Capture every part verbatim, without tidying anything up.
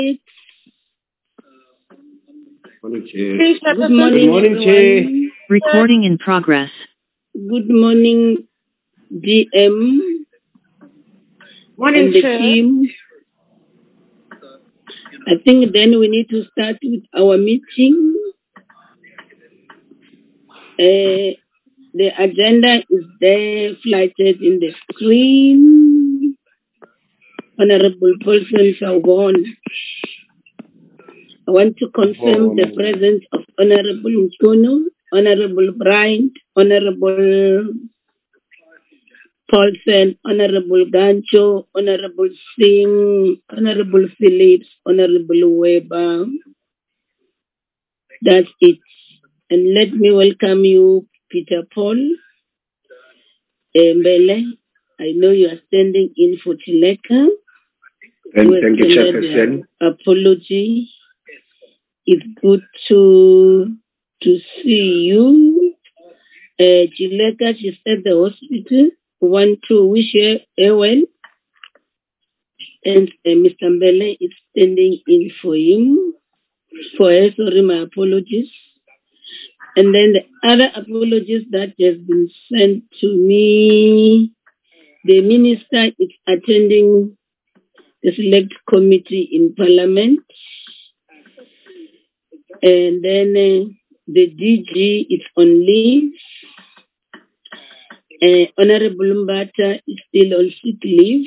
Morning, Chair. Good morning, Good morning, Chair. Recording in progress. Good morning, D M Morning, and the Chair. team. I think then we need to start with our meeting. Uh, the agenda is there, flighted in the screen. Honorable Paulson Shawon. I want to confirm the presence of Honorable Mkono, Honorable Bryant, Honorable Paulson, Honorable Gancho, Honorable Singh, Honorable Phillips, Honorable Weber. That's it. And let me welcome you, Peter Paul Mbele. I know you are standing in for Chileka. And thank you, Chairperson. Apology. It's good to to see you. Uh, Chileka, she's at the hospital. We want to wish her a well. And uh, Mister Mbele is standing in for him. For her, sorry, my apologies. And then the other apologies that has been sent to me, the minister is attending the select committee in Parliament. And then uh, the D G is on leave. Uh, Honorable Mbata is still on sick leave.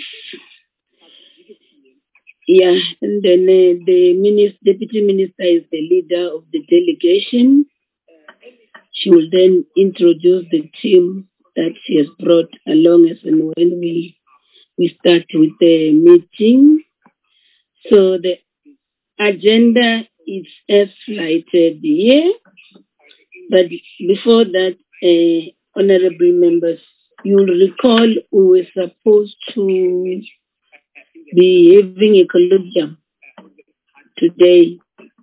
Yeah, and then uh, the minister, deputy minister is the leader of the delegation. She will then introduce the team that she has brought along as and when we we start with the meeting. So the agenda is as flighted here. But before that, uh, honorable members, you'll recall we were supposed to be having a colloquium today.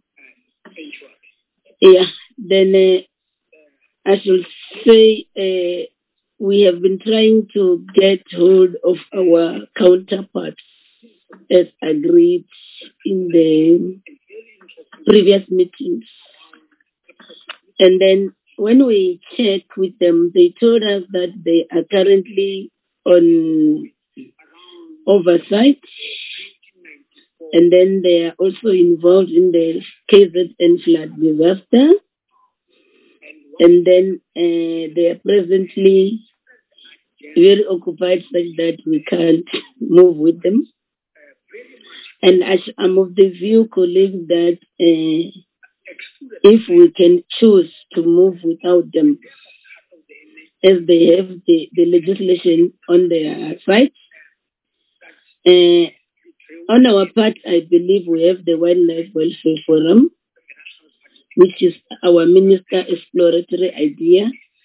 Yeah, then uh, I should say uh, we have been trying to get hold of our counterparts as agreed in the previous meetings. And then when we checked with them, they told us that they are currently on oversight. And then they are also involved in the K Z N flood disaster. And then uh, they are presently very occupied such that we can't move with them. And I'm of the view, colleagues, that uh, if we can choose to move without them, as they have the, the legislation on their side, uh, on our part, I believe we have the Wildlife Welfare Forum, which is our minister exploratory idea.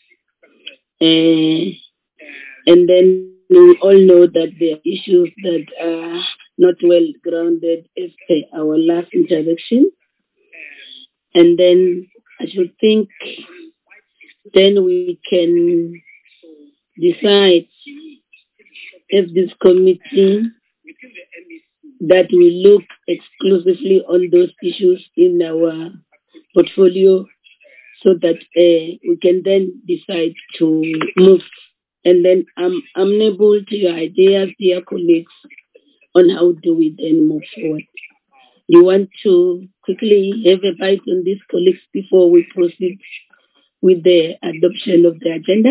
Uh, and then we all know that there are issues that are not well grounded as per our last interaction. And then I should think then we can decide as this committee that we look exclusively on those issues in our portfolio so that uh, we can then decide to move. And then I'm amenable to your ideas, dear colleagues, on how do we then move forward. Do you want to quickly have a bite on these colleagues before we proceed with the adoption of the agenda?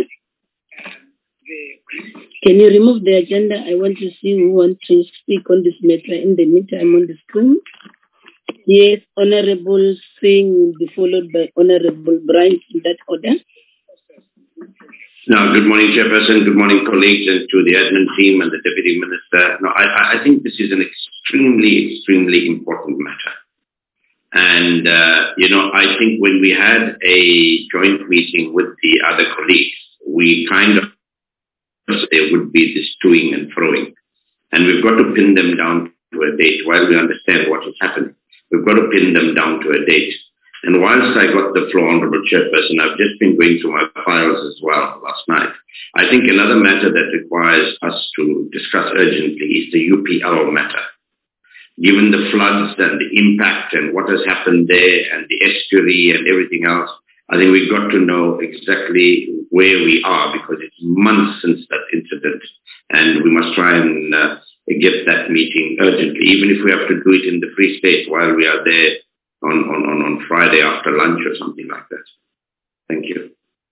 Can you remove the agenda? I want to see who wants to speak on this matter in the meantime on the screen. Yes, Honorable Singh will be followed by Honorable Bryant in that order. Now, good morning, Chairperson. Good morning, colleagues, and to the admin team and the Deputy Minister. No, I, I think this is an extremely, extremely important matter. And, uh, you know, I think when we had a joint meeting with the other colleagues, we kind of there would be this toing and froing. And we've got to pin them down to a date while we understand what is happening. We've got to pin them down to a date. And whilst I got the floor, Honourable Chairperson, I've just been going through my files as well last night. I think another matter that requires us to discuss urgently is the U P L matter. given the floods and the impact and what has happened there and the estuary and everything else, I think we've got to know exactly where we are, because it's months since that incident, and we must try and uh, get that meeting urgently, even if we have to do it in the Free State while we are there on, on, on, on Friday after lunch or something like that. Thank you.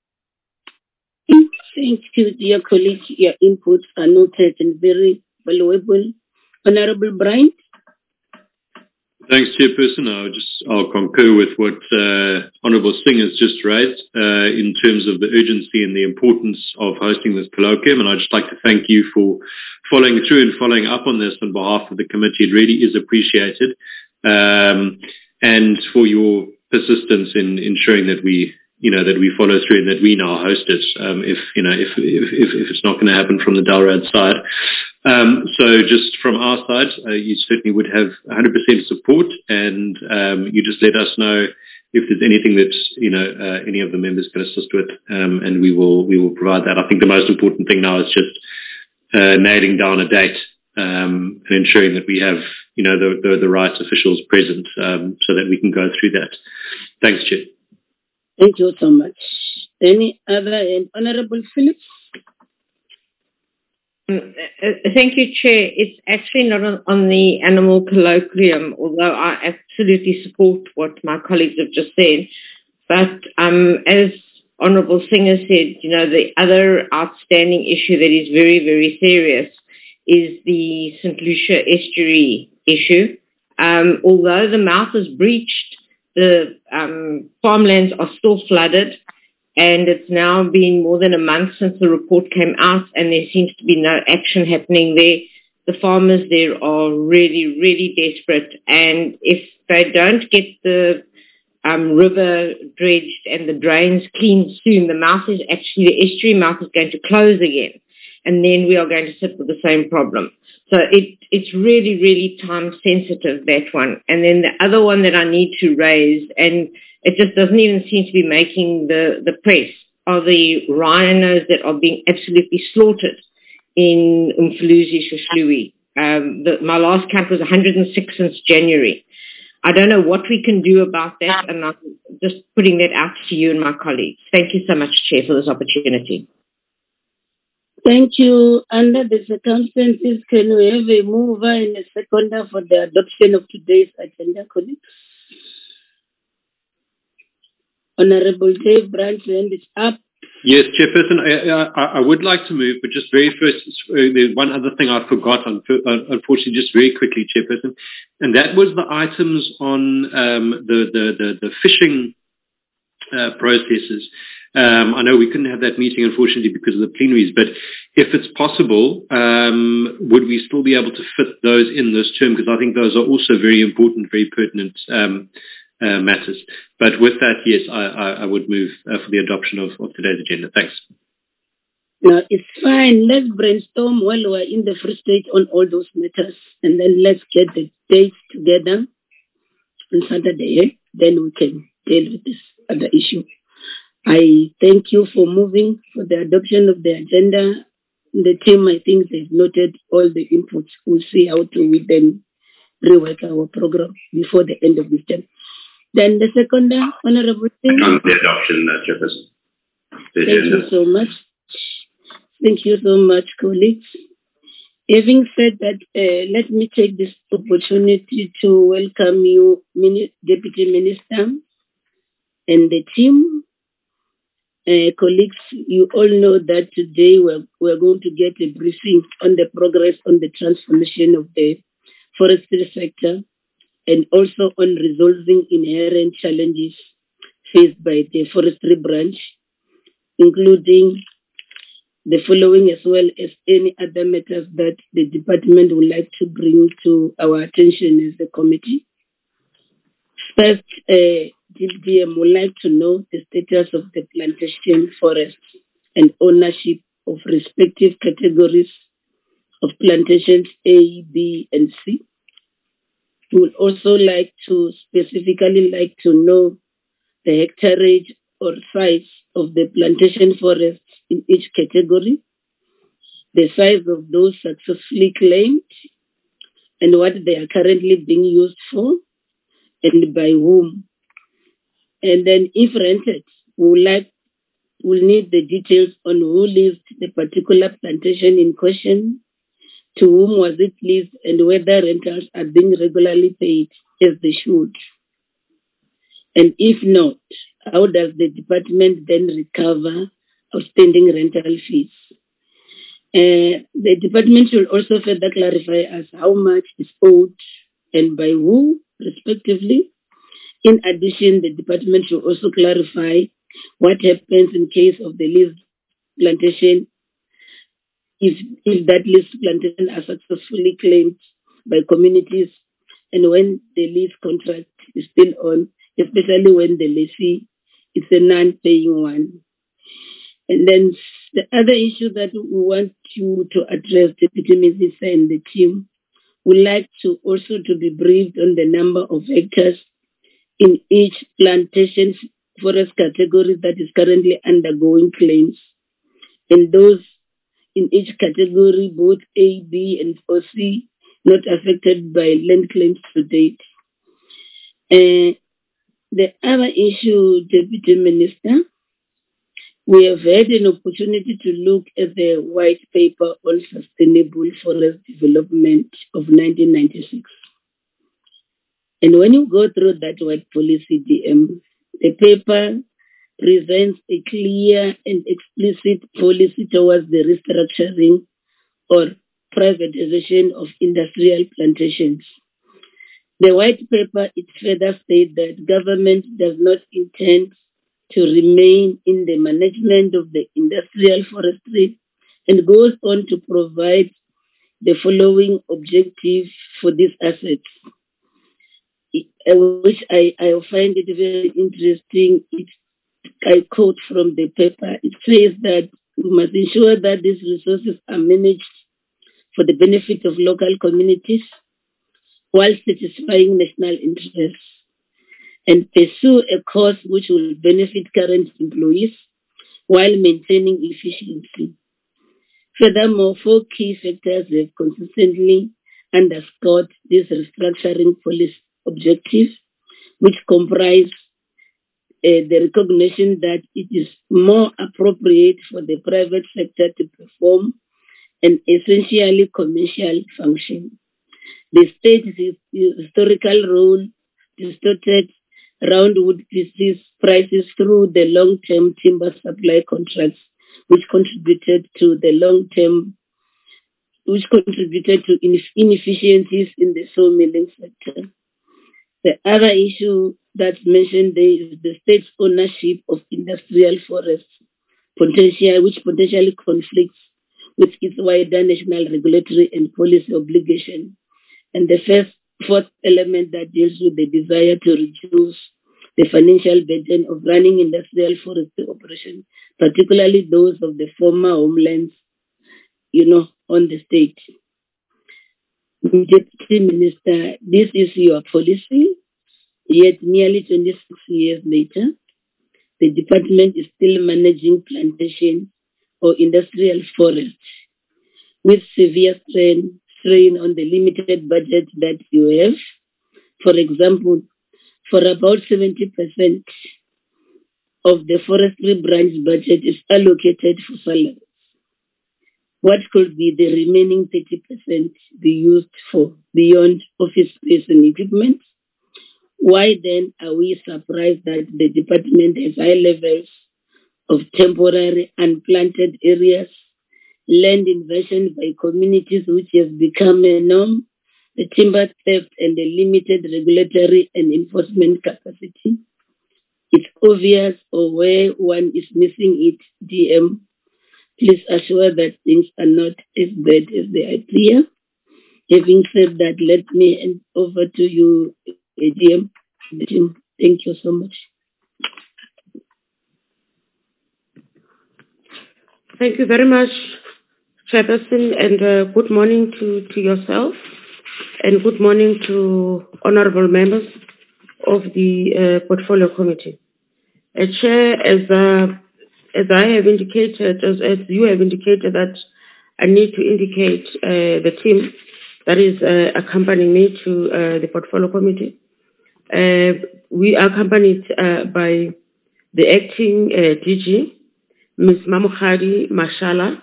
Thank you, dear colleague. Your inputs are noted and very valuable. Honorable Brian? Thanks, Chairperson. I'll just I'll concur with what uh, Honourable Singh has just raised uh, in terms of the urgency and the importance of hosting this colloquium. And I'd just like to thank you for following through and following up on this on behalf of the committee. It really is appreciated, um, and for your persistence in ensuring that we, you know, that we follow through and that we now host it. Um, if you know, if if if, if it's not going to happen from the Dalrad side. Um, so just from our side, uh, you certainly would have one hundred percent support, and um, you just let us know if there's anything that, you know, uh, any of the members can assist with, um, and we will we will provide that. I think the most important thing now is just uh, nailing down a date um, and ensuring that we have, you know, the, the, the right officials present um, so that we can go through that. Thanks, Chair. Thank you so much. Any other? And Honourable Phillips? Um, uh, thank you, Chair. It's actually not on, on the animal colloquium, although I absolutely support what my colleagues have just said. But um, as Honourable Singer said, you know, the other outstanding issue that is very, very serious is the Saint Lucia estuary issue. Um, although the mouth is breached, the um, farmlands are still flooded. And it's now been more than a month since the report came out, and there seems to be no action happening there. The farmers there are really, really desperate. And if they don't get the um, river dredged and the drains cleaned soon, the mouth is actually, the estuary mouth is going to close again. And then we are going to sit with the same problem. So it, it's really, really time sensitive, that one. And then the other one that I need to raise, and it just doesn't even seem to be making the, the press, are the rhinos that are being absolutely slaughtered in Umfuluzi, Shoshului. Um, the, my last count was one hundred six since January. I don't know what we can do about that, and I'm just putting that out to you and my colleagues. Thank you so much, Chair, for this opportunity. Thank you. Under the circumstances, can we have a mover and a seconder for the adoption of today's agenda, colleagues? Honourable Dave Brandt's hand is up. Yes, Chairperson, I, I, I would like to move, but just very first, uh, there's one other thing I forgot, unfortunately, just very quickly, Chairperson, and that was the items on um, the, the, the, the fishing uh, processes. Um, I know we couldn't have that meeting, unfortunately, because of the plenaries, but if it's possible, um, would we still be able to fit those in this term? Because I think those are also very important, very pertinent um, uh, matters. But with that, yes, I, I, I would move uh, for the adoption of, of today's agenda. Thanks. No, it's fine. Let's brainstorm while we're in the Free State on all those matters, and then let's get the dates together on Saturday. Eh? Then we can deal with this other issue. I thank you for moving for the adoption of the agenda. The team, I think they've noted all the inputs. We'll see how to we then rework our program before the end of this term. Then the second, Honourable Singh. On the adoption, uh, Chairperson. Thank you so much. Thank you so much, colleagues. Having said that, uh, let me take this opportunity to welcome you, Mini- Deputy Minister, and the team. Uh, colleagues, you all know that today we're, we're going to get a briefing on the progress on the transformation of the forestry sector and also on resolving inherent challenges faced by the forestry branch, including the following as well as any other matters that the department would like to bring to our attention as a committee. First, uh, D D M would like to know the status of the plantation forests and ownership of respective categories of plantations A, B, and C. We would also like to specifically like to know the hectareage or size of the plantation forests in each category, the size of those successfully claimed, and what they are currently being used for and by whom. And then if rented, we would like will need the details on who leased the particular plantation in question, to whom was it leased, and whether rentals are being regularly paid as they should. And if not, how does the department then recover outstanding rental fees? Uh, the department should also further clarify as how much is owed and by who, respectively. In addition, the department should also clarify what happens in case of the leased plantation if, if that leased plantation are successfully claimed by communities and when the lease contract is still on, especially when the lessee is a non-paying one. And then the other issue that we want you to address, Deputy Minister and the team, would like to also to be briefed on the number of hectares in each plantation forest category that is currently undergoing claims, and those in each category, both A, B, and O C, not affected by land claims to date. Uh, the other issue, Deputy Minister, we have had an opportunity to look at the white paper on sustainable forest development of nineteen ninety-six. And when you go through that white policy, D M, the paper presents a clear and explicit policy towards the restructuring or privatization of industrial plantations. The white paper, it further states that government does not intend to remain in the management of the industrial forestry and goes on to provide the following objective for these assets, which I, I find it very interesting. It, I quote from the paper. It says that we must ensure that these resources are managed for the benefit of local communities while satisfying national interests, and pursue a course which will benefit current employees while maintaining efficiency. Furthermore, four key factors have consistently underscored this restructuring policy objective, which comprise uh, the recognition that it is more appropriate for the private sector to perform an essentially commercial function. The state's historical role distorted roundwood prices through the long-term timber supply contracts, which contributed to the long-term, which contributed to inefficiencies in the sawmilling sector. The other issue that's mentioned there is the state's ownership of industrial forests, potential, which potentially conflicts with its wider national regulatory and policy obligation. And the first, fourth element that deals with the desire to reduce the financial burden of running industrial forestry operations, particularly those of the former homelands, you know, on the state. Deputy Minister, this is your policy, yet nearly twenty-six years later, the department is still managing plantation or industrial forests with severe strain, strain on the limited budget that you have. For example, for about seventy percent of the forestry branch budget is allocated for salaries. What could be the remaining thirty percent be used for beyond office space and equipment? Why then are we surprised that the department has high levels of temporary unplanted areas, land invasion by communities which has become a norm, the timber theft and the limited regulatory and enforcement capacity? It's obvious, or where one is missing it, D M. Please assure that things are not as bad as they appear. Having said that, let me hand over to you, D M. Thank you so much. Thank you very much, Chairperson, and uh, good morning to, to yourself, and good morning to honorable members of the uh, Portfolio Committee. Uh, Chair, as uh, as I have indicated, as, as you have indicated, that I need to indicate uh, the team that is uh, accompanying me to uh, the portfolio committee. Uh, we are accompanied uh, by the acting uh, D G, Miz Mamokgadi Mashala,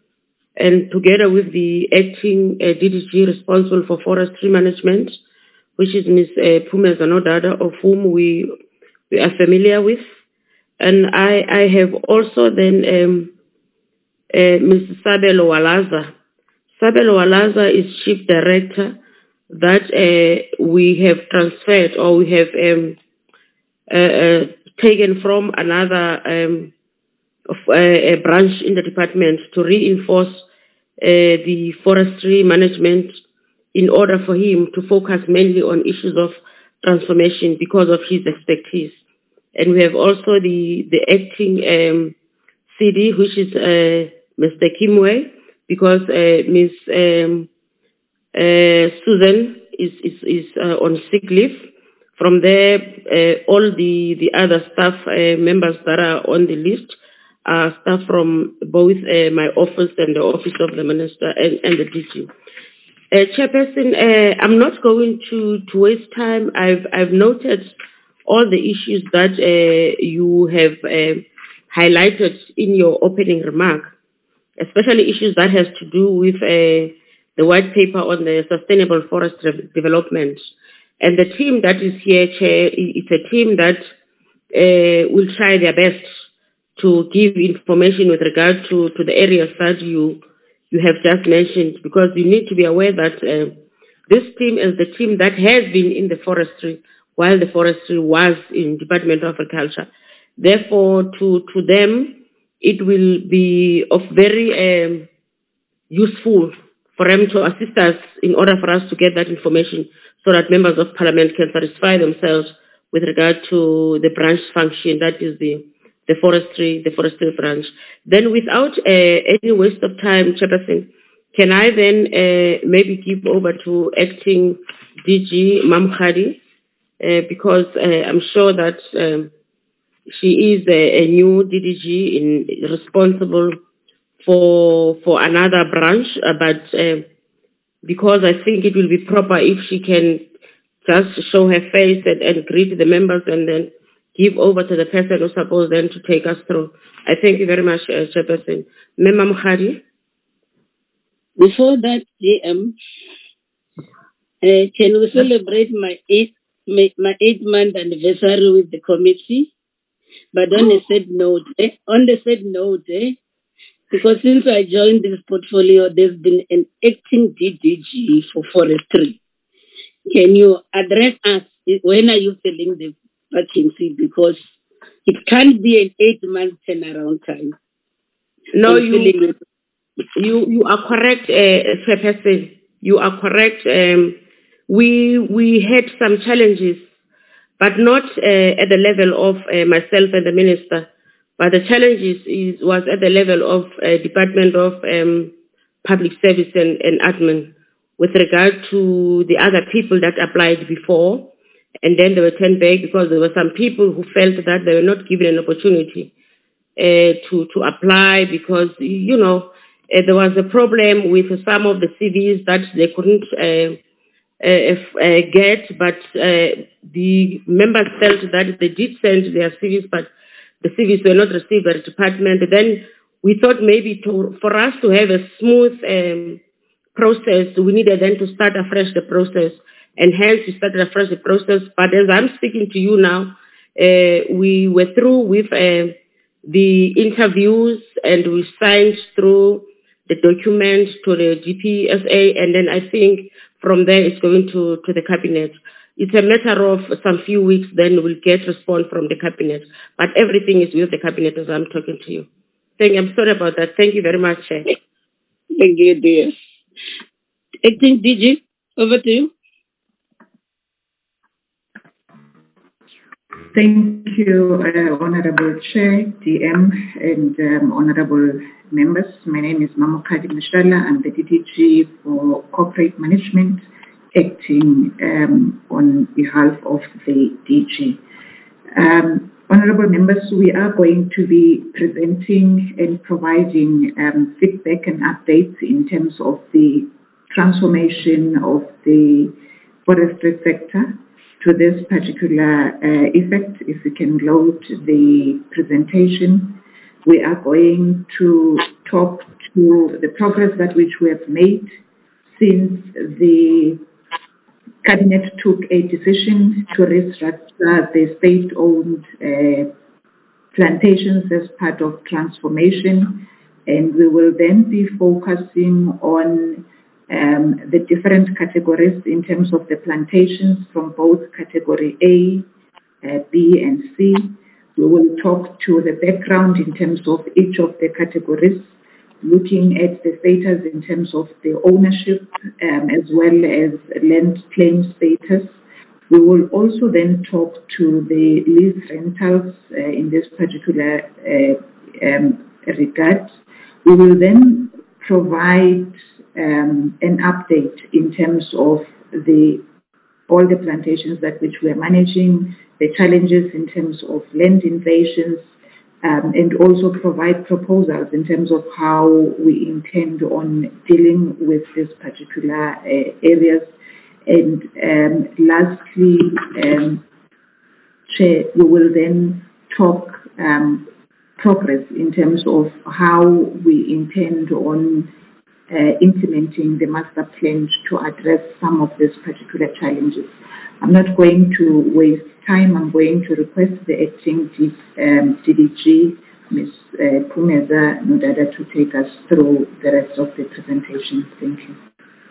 and together with the acting uh, D D G responsible for forestry management, which is Miz Uh, Phumeza Nodada, of whom we, we are familiar with. And I, I have also then um, uh, Miz Sabelo Walaza. Sabelo Walaza is Chief Director that uh, we have transferred or we have um, uh, uh, taken from another um, of, uh, a branch in the department to reinforce uh, the forestry management in order for him to focus mainly on issues of transformation because of his expertise. And we have also the, the acting um, C D, which is uh, Mister Kimwe, because uh, Miz Um, uh, Susan is, is, is uh, on sick leave. From there, uh, all the, the other staff uh, members that are on the list are staff from both uh, my office and the office of the minister and, and the D G. Uh, Chairperson, uh, I'm not going to, to waste time. I've, I've noted all the issues that uh, you have uh, highlighted in your opening remark, especially issues that has to do with uh, the white paper on the sustainable forest development. And the team that is here, Chair, it's a team that uh, will try their best to give information with regard to, to the areas that you you have just mentioned, because you need to be aware that uh, this team is the team that has been in the forestry while the forestry was in Department of Agriculture. Therefore, to, to them, it will be of very um, useful for them to assist us in order for us to get that information so that members of parliament can satisfy themselves with regard to the branch function, that is the, the forestry, the forestry branch. Then without uh, any waste of time, Chairperson, can I then uh, maybe give over to acting D G Mamokgadi, uh, because uh, I'm sure that um, she is a, a new D D G in, responsible for for another branch, uh, but uh, because I think it will be proper if she can just show her face and, and greet the members and then give over to the person who's supposed then to take us through. I thank you very much, uh, Chairperson. Memam Khadi. Before that, J M, uh, can we celebrate my eighth my, my eight month anniversary with the committee? But on a sad note, eh, on the sad note, eh, because since I joined this portfolio, there's been an acting D D G for forestry. Can you address us? When are you filling the vacancy? Because it can't be an eight-month turnaround time. No, you, you you are correct, uh, Chairperson. You are correct. Um, we we had some challenges, but not uh, at the level of uh, myself and the minister. But the challenges is, was at the level of uh, Department of um, Public Service and, and Admin with regard to the other people that applied before, and then they were turned back because there were some people who felt that they were not given an opportunity uh, to, to apply because, you know, uh, there was a problem with some of the C Vs that they couldn't uh, uh, uh, get, but uh, the members felt that they did send their C Vs, but the C Vs were not received by the department. Then we thought maybe to, for us to have a smooth um, process, we needed then to start afresh the process, and hence we started afresh the process. But as I'm speaking to you now, uh, we were through with uh, the interviews and we signed through the documents to the G P S A, and then I think from there it's going to, to the cabinet. It's a matter of some few weeks, then we'll get response from the cabinet. But everything is with the cabinet as I'm talking to you. Thank you. I'm sorry about that. Thank you very much, Chair. Thank you, dear. Acting D G, over to you. Thank you, uh, Honorable Chair, D M, and um, Honorable members. My name is Mamokgadi Mashala. I'm the D D G for Corporate Management, acting um, on behalf of the D G. Um, honorable members, we are going to be presenting and providing um, feedback and updates in terms of the transformation of the forestry sector to this particular uh, effect. If we can load the presentation, we are going to talk to the progress that which we have made since the Cabinet took a decision to restructure the state-owned uh, plantations as part of transformation, and we will then be focusing on um, the different categories in terms of the plantations from both category A, uh, B and C. We will talk to the background in terms of each of the categories, looking at the status in terms of the ownership um, as well as land claim status. We will also then talk to the lease rentals uh, in this particular uh, um, regard. We will then provide um, an update in terms of the all the plantations that which we are managing, the challenges in terms of land invasions, Um, and also provide proposals in terms of how we intend on dealing with these particular uh, areas. And um, lastly, um, Chair, we will then talk um, progress in terms of how we intend on uh, implementing the master plan to address some of these particular challenges. I'm not going to waste time. I'm going to request the acting um, D D G, Miz Uh, Phumeza Nodada, to take us through the rest of the presentation. Thank you.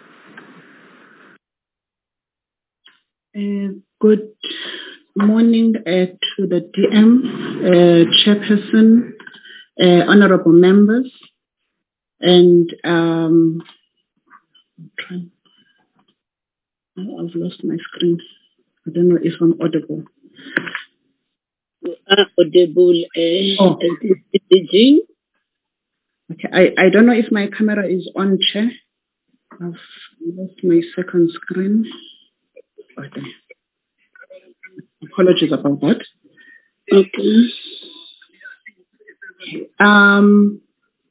Uh, good morning uh, to the D M, uh, Chairperson, uh, honorable members, and um, I'm trying, I've lost my screen. I don't know if I'm audible. You are audible, uh, Oh. D D G. Okay, I, I don't know if my camera is on, Chair. I've lost my second screen. Okay. Apologies about that. Okay. Um,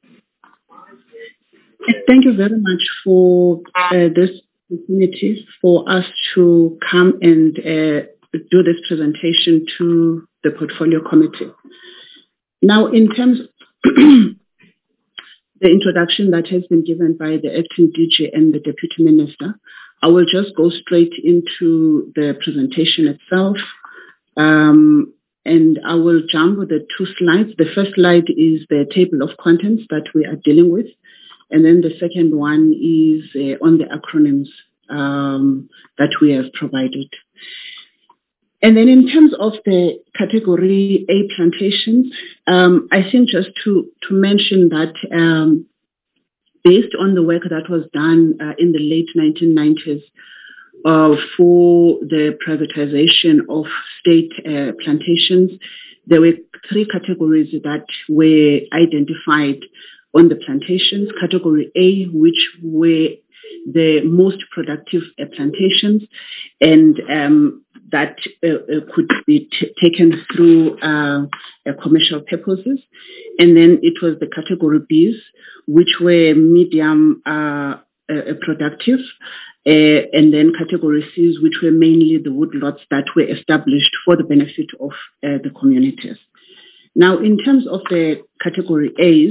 thank you very much for uh, this opportunity for us to come and uh, do this presentation to the Portfolio Committee. Now, in terms of the introduction that has been given by the acting D G and the Deputy Minister, I will just go straight into the presentation itself. Um, and I will jump with the two slides. The first slide is the table of contents that we are dealing with. And then the second one is uh, on the acronyms um, that we have provided. And then in terms of the category A plantations, um, I think just to, to mention that um, based on the work that was done uh, in the late nineteen nineties uh, for the privatization of state uh, plantations, there were three categories that were identified on the plantations. Category A, which were the most productive uh, plantations, and um, that uh, uh, could be t- taken through uh, uh, commercial purposes. And then it was the category Bs, which were medium uh, uh, productive, uh, and then category Cs, which were mainly the woodlots that were established for the benefit of uh, the communities. Now, in terms of the category As,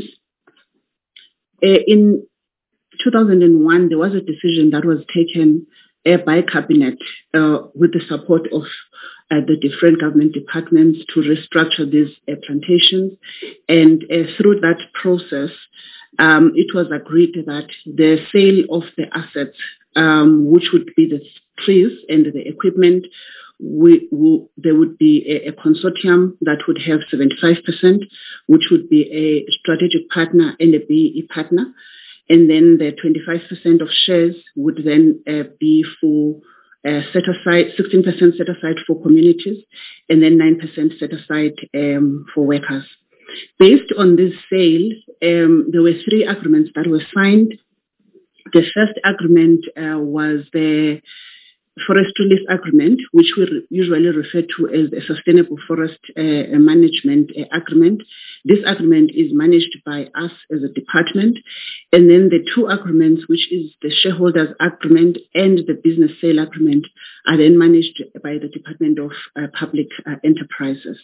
uh, in two thousand one, there was a decision that was taken uh, by Cabinet uh, with the support of uh, the different government departments to restructure these uh, plantations. And uh, through that process, um, it was agreed that the sale of the assets, um, which would be the trees and the equipment, we, we, there would be a, a consortium that would have seventy-five percent, which would be a strategic partner and a B E E partner. And then the twenty-five percent of shares would then uh, be for uh, set aside, sixteen percent set aside for communities, and then nine percent set aside um, for workers. Based on this sale, um, there were three agreements that were signed. The first agreement uh, was the forestry lease agreement, which we re- usually refer to as a sustainable forest uh, management uh, agreement. This agreement is managed by us as a department. And then the two agreements, which is the shareholders agreement and the business sale agreement, are then managed by the Department of uh, Public uh, Enterprises.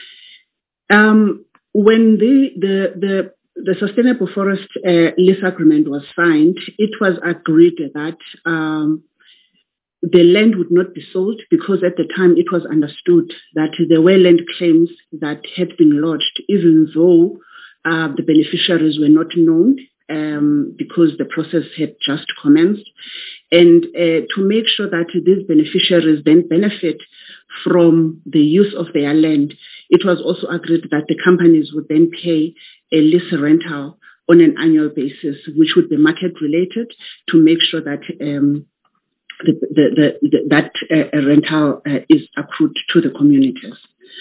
Um, when the, the, the The Sustainable Forest uh, Lease Agreement was signed, it was agreed that um, the land would not be sold because at the time it was understood that there were land claims that had been lodged, even though uh, the beneficiaries were not known um, because the process had just commenced. And uh, to make sure that these beneficiaries then benefit from the use of their land, it was also agreed that the companies would then pay a lease rental on an annual basis, which would be market related, to make sure that um, the, the, the, the, that uh, rental uh, is accrued to the communities.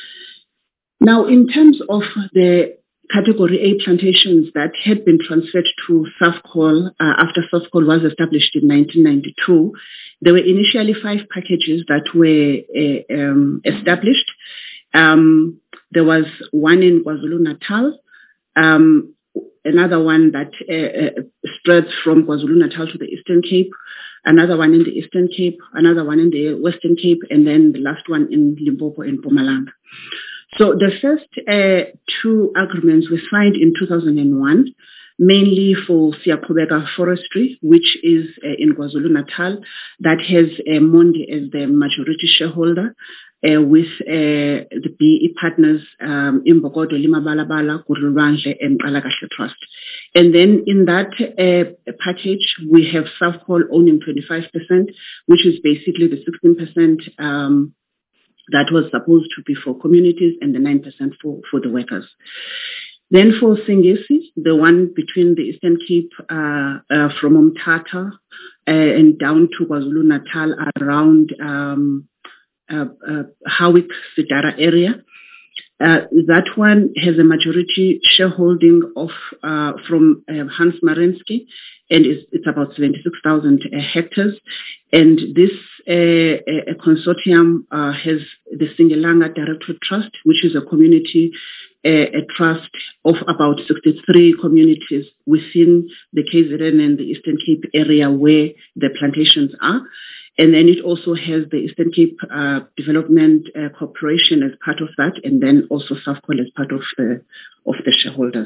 Now, in terms of the Category A plantations that had been transferred to SAFCOL uh, after SAFCOL was established in nineteen ninety-two, there were initially five packages that were uh, um, established. Um, there was one in KwaZulu-Natal, um, another one that uh, uh, spreads from KwaZulu-Natal to the Eastern Cape, another one in the Eastern Cape, another one in the Western Cape, and then the last one in Limpopo and Mpumalanga. So the first uh, two agreements were signed in two thousand one, mainly for Siaqhubeka Forestry, which is uh, in KwaZulu-Natal, that has uh, Mondi as the majority shareholder, uh, with uh, the B E partners um, Imbokodo, Limabalabala, Kurulwangle, and Kalakahle Trust. And then in that uh, package, we have SAFCOL owning twenty-five percent, which is basically the sixteen percent um, that was supposed to be for communities and the nine percent for, for the workers. Then for Singesi, the one between the Eastern Cape uh, uh, from Umtata uh, and down to KwaZulu-Natal around um, uh, uh, Howick, Sidara area. Uh, that one has a majority shareholding of uh, from uh, Hans Marinsky, and it's, it's about seventy-six thousand uh, hectares. And this uh, a consortium uh, has the Singelanga Directorate Trust, which is a community uh, a trust of about sixty-three communities within the K Z N and the Eastern Cape area where the plantations are. And then it also has the Eastern Cape uh, Development uh, Corporation as part of that, and then also SAFCOL as part of the of the shareholders.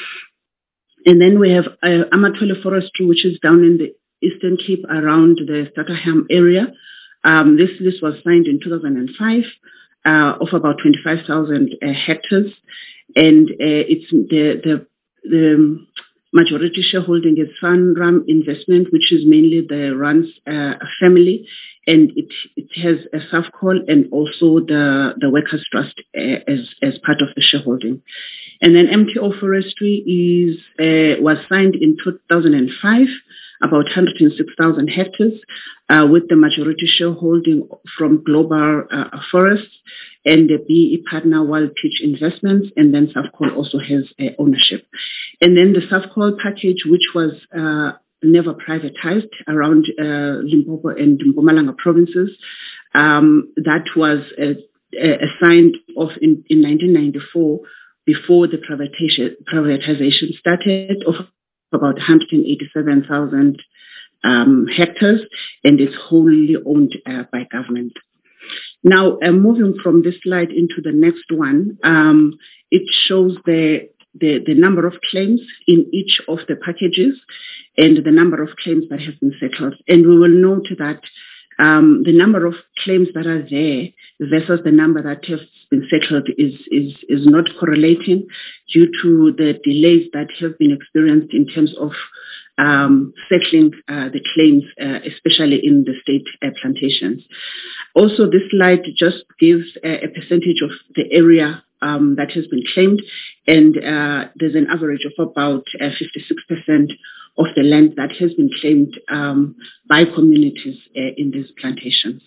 And then we have uh, Amatole Forestry, which is down in the Eastern Cape around the Stutterham area. Um, this this was signed in two thousand five uh, of about twenty-five thousand uh, hectares, and uh, it's the the the majority shareholding is Sanram Investment, which is mainly the Rans uh, family, and it it has a SAFCOL and also the the Workers Trust uh, as as part of the shareholding. And then M T O Forestry is uh, was signed in two thousand five, about one hundred six thousand hectares, uh, with the majority shareholding from Global uh, Forests and the B E partner Wild Pitch Investments, and then SAFCOL also has uh, ownership. And then the SAFCOL package, which was uh, never privatized around uh, Limpopo and Mpumalanga provinces, um, that was uh, uh, signed off in, in nineteen ninety-four before the privatization, privatization started, of about one hundred eighty-seven thousand um, hectares, and it's wholly owned uh, by government. Now, uh, moving from this slide into the next one, um, it shows the, the the number of claims in each of the packages and the number of claims that have been settled. And we will note that um, the number of claims that are there versus the number that has been settled is, is, is not correlating due to the delays that have been experienced in terms of um, settling uh, the claims, uh, especially in the state uh, plantations. Also, this slide just gives a, a percentage of the area um, that has been claimed, and uh, there's an average of about uh, fifty-six percent of the land that has been claimed um, by communities uh, in these plantations.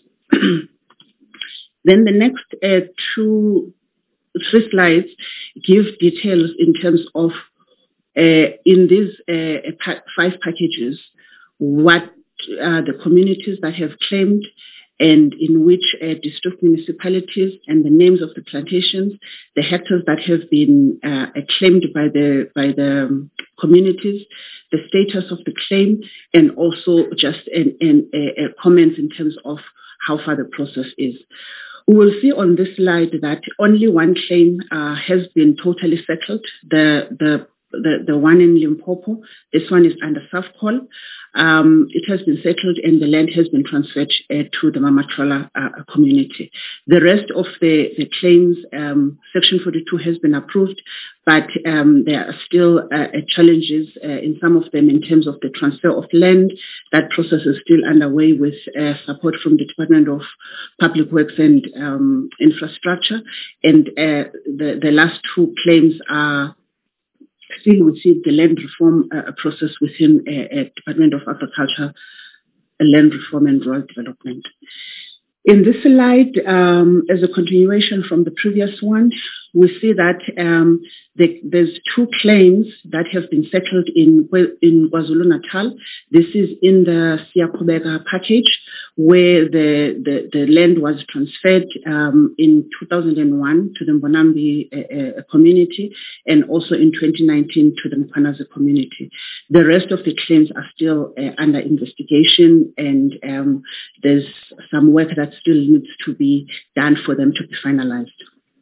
Then the next uh, two, three slides give details in terms of uh, in these uh, pa- five packages, what uh, the communities that have claimed and in which uh, district municipalities and the names of the plantations, the hectares that have been uh, claimed by the by the um, communities, the status of the claim, and also just an, an, a, a comments in terms of how far the process is. We will see on this slide that only one claim uh, has been totally settled, the, the, the, the one in Limpopo. This one is under SAFCOL. Um, it has been settled and the land has been transferred uh, to the Mamatrola uh, community. The rest of the, the claims, um, Section forty-two has been approved, but um, there are still uh, challenges uh, in some of them in terms of the transfer of land. That process is still underway with uh, support from the Department of Public Works and um, Infrastructure. And uh, the, the last two claims are still within the land reform uh, process within uh, uh, Department of Agriculture, uh, Land Reform and Rural Development. In this slide, um, as a continuation from the previous one, we see that um, the, there's two claims that have been settled in in KwaZulu-Natal. This is in the Siyakhubeka package, where the, the, the land was transferred um, in two thousand one to the Mbonambi uh, uh, community, and also in twenty nineteen to the Mkhwanazi community. The rest of the claims are still uh, under investigation, and um, there's some work that still needs to be done for them to be finalized.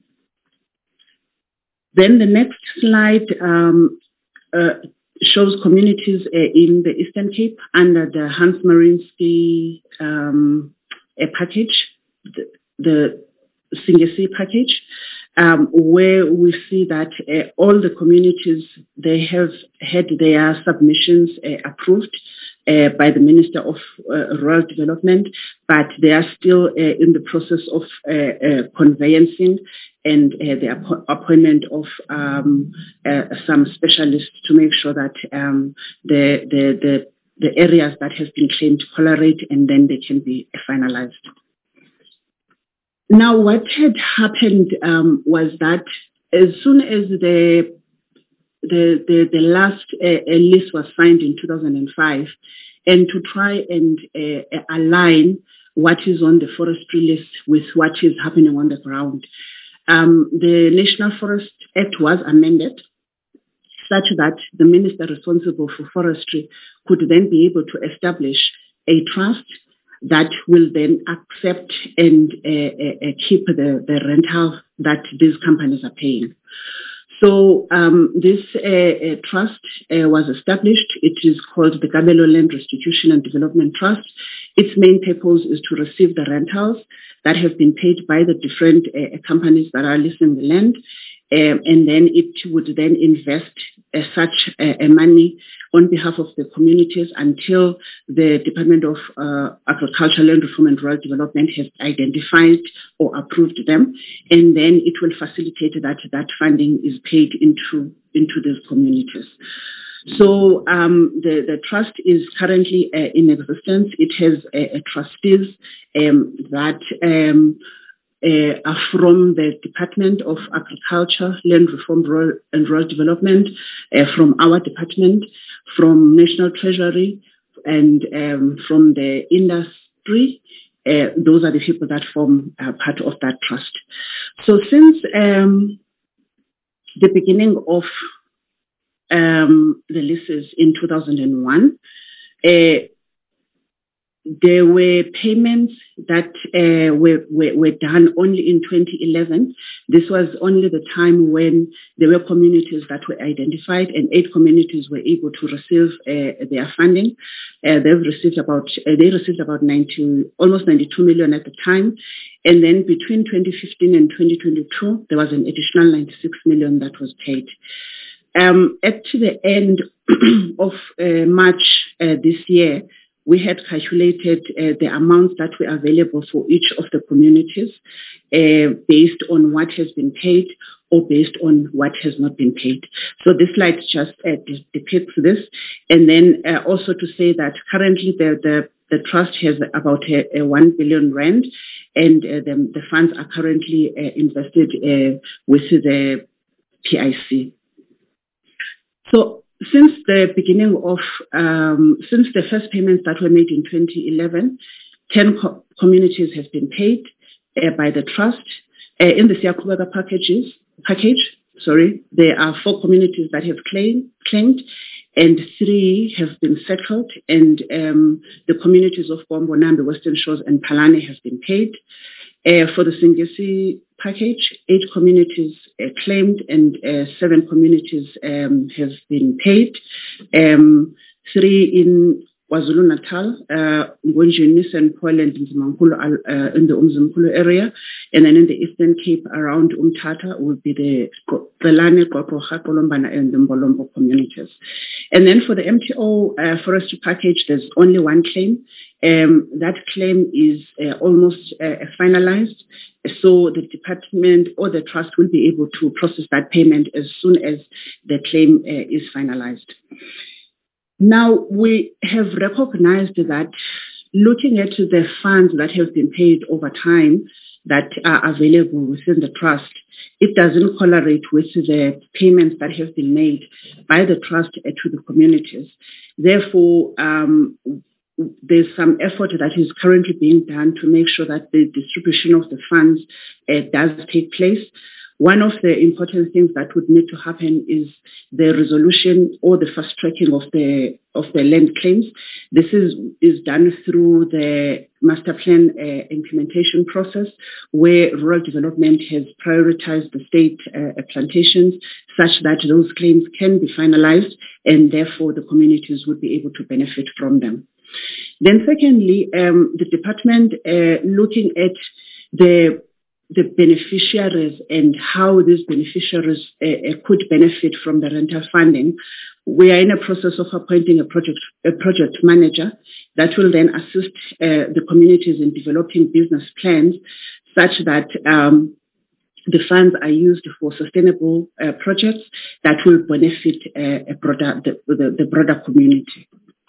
Then the next slide um, uh, shows communities uh, in the Eastern Cape under the Hans Marinsky um, package, the, the Singesi package, um, where we see that uh, all the communities, they have had their submissions uh, approved Uh, by the Minister of uh, Rural Development, but they are still uh, in the process of uh, uh, conveyancing and uh, the app- appointment of um, uh, some specialists to make sure that um, the, the the the areas that have been claimed tolerate, and then they can be finalized. Now, what had happened um, was that as soon as the The, the, the last uh, list was signed in two thousand five, and to try and uh, align what is on the forestry list with what is happening on the ground. Um, the National Forest Act was amended such that the minister responsible for forestry could then be able to establish a trust that will then accept and uh, uh, keep the, the rental that these companies are paying. So um, this uh, uh, trust uh, was established. It is called the Kabelo Land Restitution and Development Trust. Its main purpose is to receive the rentals that have been paid by the different uh, companies that are leasing the land, um, and then it would then invest uh, such uh, money on behalf of the communities until the Department of uh, Agriculture, Land Reform and Rural Development has identified or approved them, and then it will facilitate that that funding is paid into, into these communities. So um, the, the trust is currently uh, in existence. It has uh, trustees um, that um, uh, are from the Department of Agriculture, Land Reform Rural and Rural Development, uh, from our department, from National Treasury, and um, from the industry. Uh, those are the people that form uh, part of that trust. So since um, the beginning of um, the leases in two thousand one, uh, there were payments that uh, were, were, were done only in twenty eleven. This was only the time when there were communities that were identified, and eight communities were able to receive uh, their funding. Uh, they've received about uh, they received about ninety, almost ninety-two million at the time, and then between twenty fifteen and twenty twenty-two, there was an additional ninety-six million that was paid. Um, at the end of uh, March uh, this year, we had calculated uh, the amounts that were available for each of the communities uh, based on what has been paid or based on what has not been paid. So this slide just uh, depicts this. And then uh, also to say that currently the, the, the trust has about a, a one billion rand, and uh, the, the funds are currently uh, invested uh, with the P I C. So since the beginning of, um, since the first payments that were made in twenty eleven, ten co- communities have been paid uh, by the trust. Uh, in the Siyakhubeka packages, package, sorry, there are four communities that have claim, claimed, and three have been settled, and um, the communities of Bombo, Nambe, Western Shores, and Palane have been paid. Uh, for the Singisi package, eight communities uh, claimed and uh, seven communities um, have been paid. Um, three in KwaZulu-Natal, uh, Ngonjini, Saint Paul, and Mzimamkhulu, uh, in the Umzimkhulu area, and then in the Eastern Cape around Umtata will be the Tselane, Qoqorha, Kolombana, and the Mbolombo communities. And then for the M T O uh, forestry package, there's only one claim. Um, that claim is uh, almost uh, finalized, so the department or the trust will be able to process that payment as soon as the claim uh, is finalized. Now, we have recognized that looking at the funds that have been paid over time that are available within the trust, it doesn't correlate with the payments that have been made by the trust to the communities. Therefore, um, there's some effort that is currently being done to make sure that the distribution of the funds uh, does take place. One of the important things that would need to happen is the resolution or the fast tracking of the of the land claims. This is is done through the master plan uh, implementation process, where rural development has prioritized the state uh, plantations such that those claims can be finalized, and therefore the communities would be able to benefit from them. Then secondly, um, the department uh, looking at the the beneficiaries and how these beneficiaries uh, could benefit from the rental funding, we are in a process of appointing a project a project manager that will then assist uh, the communities in developing business plans such that um, the funds are used for sustainable uh, projects that will benefit uh, a broader, the, the, the broader community.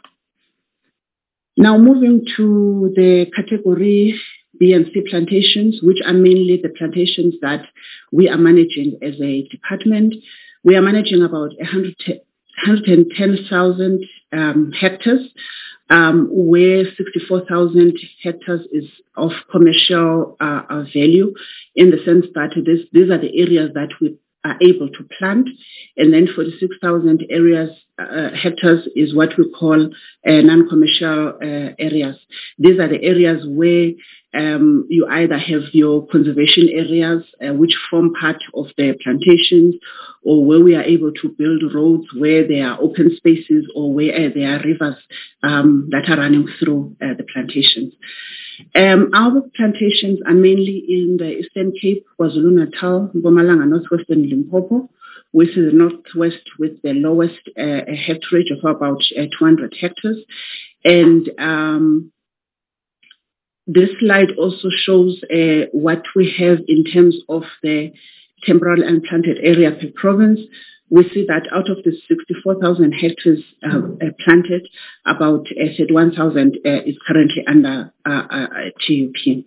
Now moving to the category B and C plantations, which are mainly the plantations that we are managing as a department. We are managing about one hundred ten thousand um, hectares, um, where sixty-four thousand hectares is of commercial uh, uh, value, in the sense that this, these are the areas that we are able to plant, and then forty-six thousand areas uh, hectares is what we call uh, non-commercial uh, areas. These are the areas where um, you either have your conservation areas, uh, which form part of the plantations, or where we are able to build roads where there are open spaces, or where uh, there are rivers um, that are running through uh, the plantations. Um, our plantations are mainly in the Eastern Cape, KwaZulu-Natal, Mpumalanga, Northwestern Limpopo, which is the northwest with the lowest uh, hectarage of about uh, two hundred hectares. And um, this slide also shows uh, what we have in terms of the temporal and planted area per province. We see that out of the sixty-four thousand hectares uh, uh, planted, about uh, thirty-one thousand uh, is currently under uh, uh, T U P.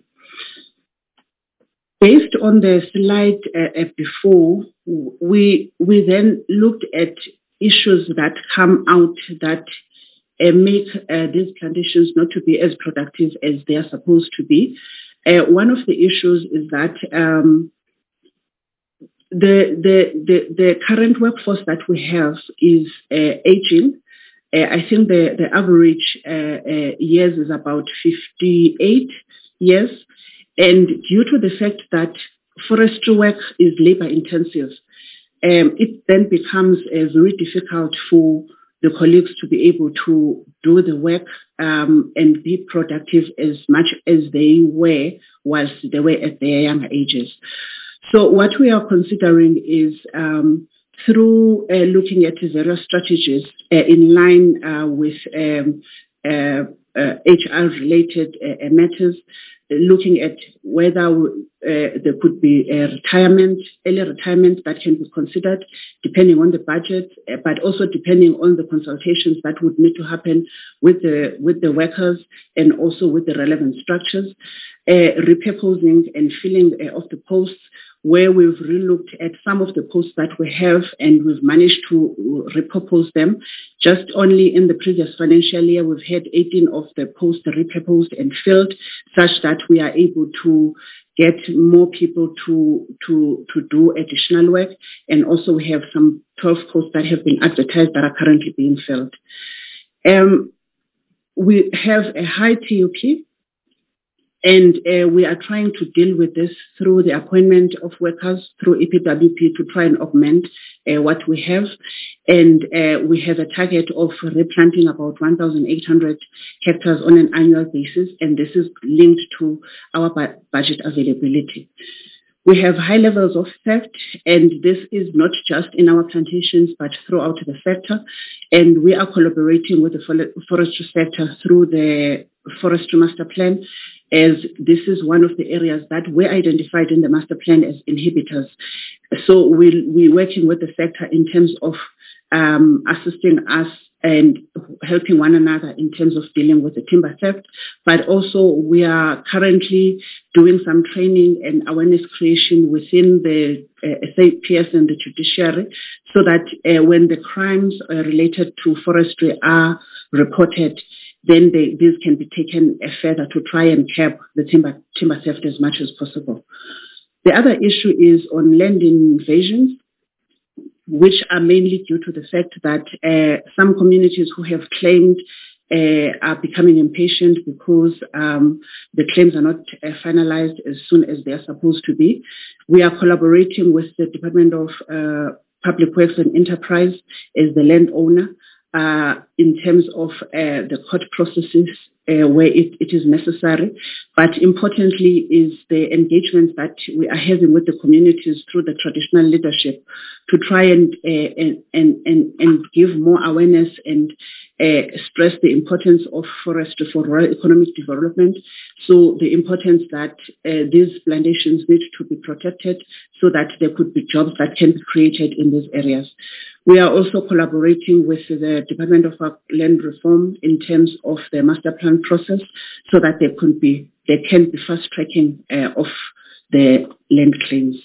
Based on the slide uh, before, we we then looked at issues that come out that uh, make uh, these plantations not to be as productive as they are supposed to be. Uh, one of the issues is that um, The, the the the current workforce that we have is uh, aging. Uh, I think the the average uh, uh, years is about fifty-eight years, and due to the fact that forestry work is labor intensive, um, it then becomes uh, very difficult for the colleagues to be able to do the work um, and be productive as much as they were whilst they were at their younger ages. So what we are considering is um, through uh, looking at various strategies uh, in line uh, with um, uh, uh, H R-related uh, matters, uh, looking at whether uh, there could be a retirement, early retirement that can be considered depending on the budget, uh, but also depending on the consultations that would need to happen with the with the workers and also with the relevant structures, uh, repurposing and filling uh, of the posts, where we've relooked at some of the posts that we have and we've managed to repurpose them. Just only in the previous financial year, we've had eighteen of of the post repurposed and filled, such that we are able to get more people to to to do additional work. And also we have some twelve posts that have been advertised that are currently being filled. Um, we have a high T U P, and uh, we are trying to deal with this through the appointment of workers through E P W P to try and augment uh, what we have. And uh, we have a target of replanting about one thousand eight hundred hectares on an annual basis, and this is linked to our bu- budget availability. We have high levels of theft, and this is not just in our plantations, but throughout the sector. And we are collaborating with the forestry sector through the Forestry Master Plan, as this is one of the areas that were identified in the master plan as inhibitors. So we, we're working with the sector in terms of um, assisting us and helping one another in terms of dealing with the timber theft. But also we are currently doing some training and awareness creation within the uh, S A P S and the judiciary, so that uh, when the crimes uh, related to forestry are reported, then they, these can be taken uh, further to try and curb the timber, timber theft as much as possible. The other issue is on land invasions, which are mainly due to the fact that uh, some communities who have claimed uh, are becoming impatient because um, the claims are not uh, finalized as soon as they are supposed to be. We are collaborating with the Department of uh, Public Works and Enterprise as the landowner uh, in terms of uh, the court processes uh, where it, it is necessary. But importantly is the engagement that we are having with the communities through the traditional leadership to try and uh, and, and, and, and give more awareness and uh, stress the importance of forestry for rural economic development. So the importance that uh, these plantations need to be protected so that there could be jobs that can be created in these areas. We are also collaborating with the Department of Land Reform in terms of the master plan process so that there could be there can be fast tracking uh, of the land claims.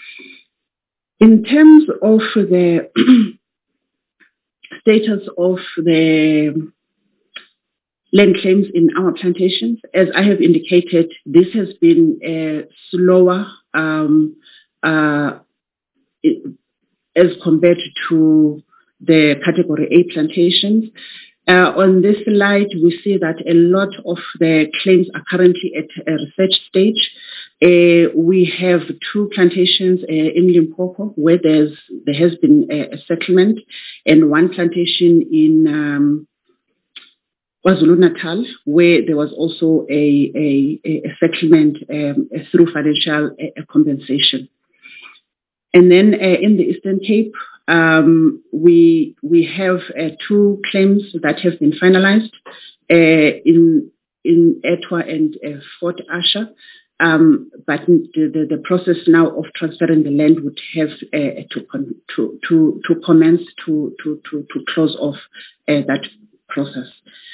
In terms of the status of the land claims in our plantations, as I have indicated, this has been uh, slower um, uh, it, as compared to the category A plantations. Uh, on this slide, we see that a lot of the claims are currently at a research stage. Uh, we have two plantations uh, in Limpopo where there's, there has been a, a settlement, and one plantation in um, KwaZulu-Natal where there was also a, a, a settlement um, through financial uh, compensation. And then uh, in the Eastern Cape, um, we we have uh, two claims that have been finalized uh, in in Etwa and uh, Fort Asher. Um, but the, the, the process now of transferring the land would have uh, to, con- to to to commence to to to, to close off uh, that process.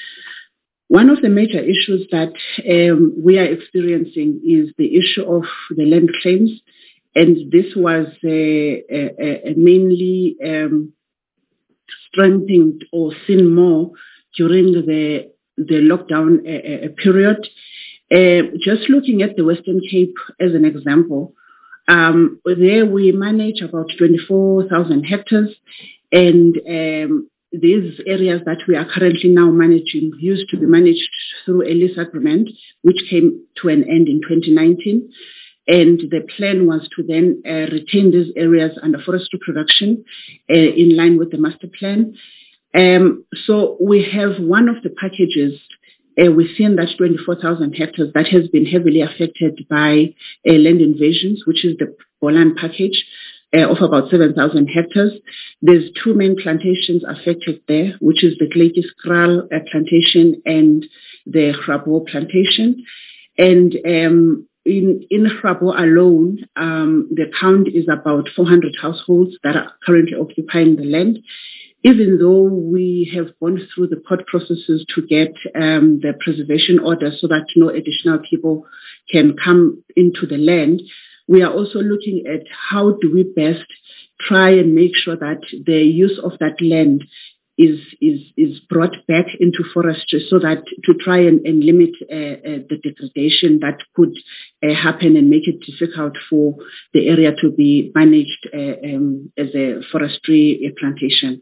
One of the major issues that um, we are experiencing is the issue of the land claims. And this was uh, uh, uh, mainly um, strengthened or seen more during the the lockdown uh, uh, period. Uh, just looking at the Western Cape as an example, um, there we manage about twenty-four thousand hectares, and um, these areas that we are currently now managing used to be managed through a lease agreement, which came to an end in twenty nineteen. And the plan was to then uh, retain these areas under forestry production uh, in line with the master plan. Um, so we have one of the packages uh, within that twenty-four thousand hectares that has been heavily affected by uh, land invasions, which is the Boland package uh, of about seven thousand hectares. There's two main plantations affected there, which is the Kleikiskraal uh, plantation and the Grabo plantation. And um, In, in Grabo alone, um, the count is about four hundred households that are currently occupying the land. Even though we have gone through the court processes to get um, the preservation order so that no additional people can come into the land, we are also looking at how do we best try and make sure that the use of that land is is is brought back into forestry so that to try and, and limit uh, uh, the degradation that could uh, happen and make it difficult for the area to be managed uh, um, as a forestry plantation.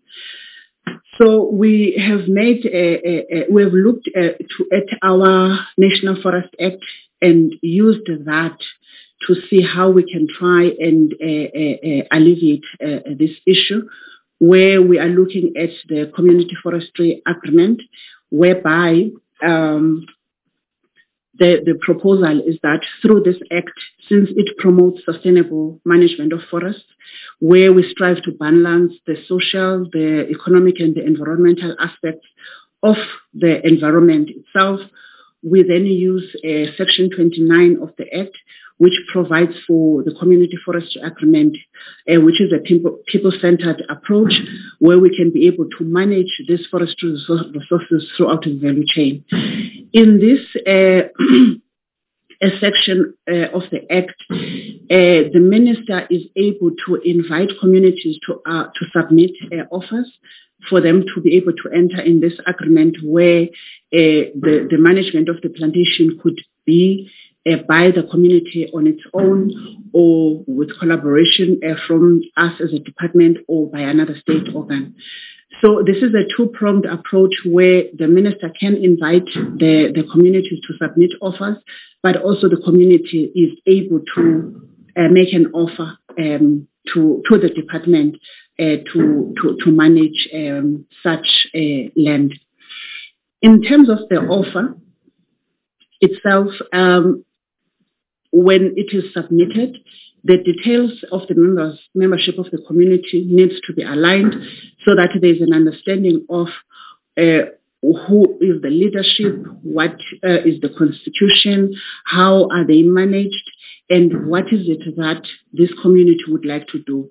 So we have made a, a, a, we have looked uh, to, at our National Forest Act and used that to see how we can try and uh, uh, uh, alleviate uh, this issue, where we are looking at the Community Forestry Agreement, whereby um, the, the proposal is that through this act, since it promotes sustainable management of forests, where we strive to balance the social, the economic, and the environmental aspects of the environment itself, we then use uh, Section twenty-nine of the Act, which provides for the Community Forestry Agreement, uh, which is a people, people-centered approach where we can be able to manage these forestry resources throughout the value chain. In this uh, a section uh, of the Act, uh, the Minister is able to invite communities to, uh, to submit uh, offers for them to be able to enter in this agreement where uh, the, the management of the plantation could be uh, by the community on its own or with collaboration uh, from us as a department or by another state organ. So this is a two-pronged approach where the minister can invite the, the communities to submit offers, but also the community is able to uh, make an offer um, to, to the department uh, to, to, to manage um, such uh, land. In terms of the offer itself, um, when it is submitted, the details of the members, membership of the community needs to be aligned so that there's an understanding of uh, who is the leadership, what uh, is the constitution, how are they managed, and what is it that this community would like to do.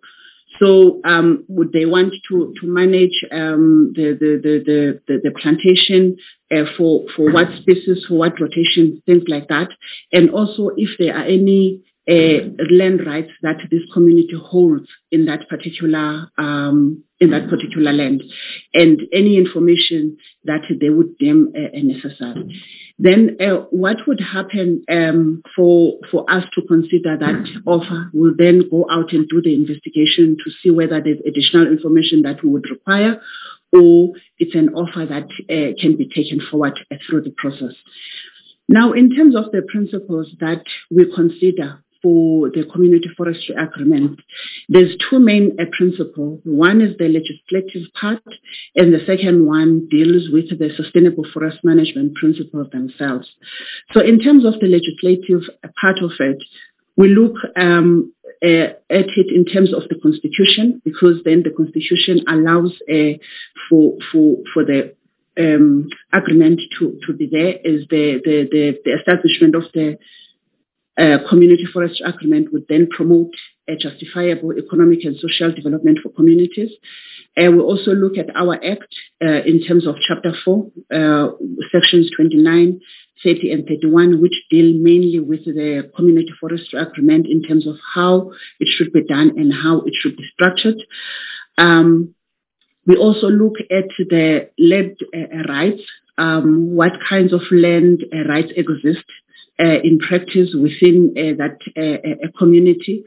So um, would they want to, to manage um, the, the, the, the, the plantation uh, for, for what species, for what rotation, things like that. And also if there are any uh, land rights that this community holds in that particular um, in that particular land, and any information that they would deem uh, necessary. Then uh, what would happen um, for for us to consider that offer? We'll then go out and do the investigation to see whether there's additional information that we would require, or it's an offer that uh, can be taken forward uh, through the process. Now, in terms of the principles that we consider for the Community Forestry Agreement, there's two main uh, principles. One is the legislative part, and the second one deals with the sustainable forest management principles themselves. So in terms of the legislative part of it, we look um, uh, at it in terms of the Constitution, because then the Constitution allows uh, for, for, for the um, agreement to, to be there, as the, the, the, the establishment of the Uh, Community Forestry Agreement would then promote a justifiable economic and social development for communities. And we also look at our Act uh, in terms of Chapter four, uh, Sections twenty-nine, thirty, and thirty-one, which deal mainly with the Community Forestry Agreement in terms of how it should be done and how it should be structured. Um, we also look at the land uh, rights, um, what kinds of land uh, rights exist Uh, in practice within uh, that uh, a community,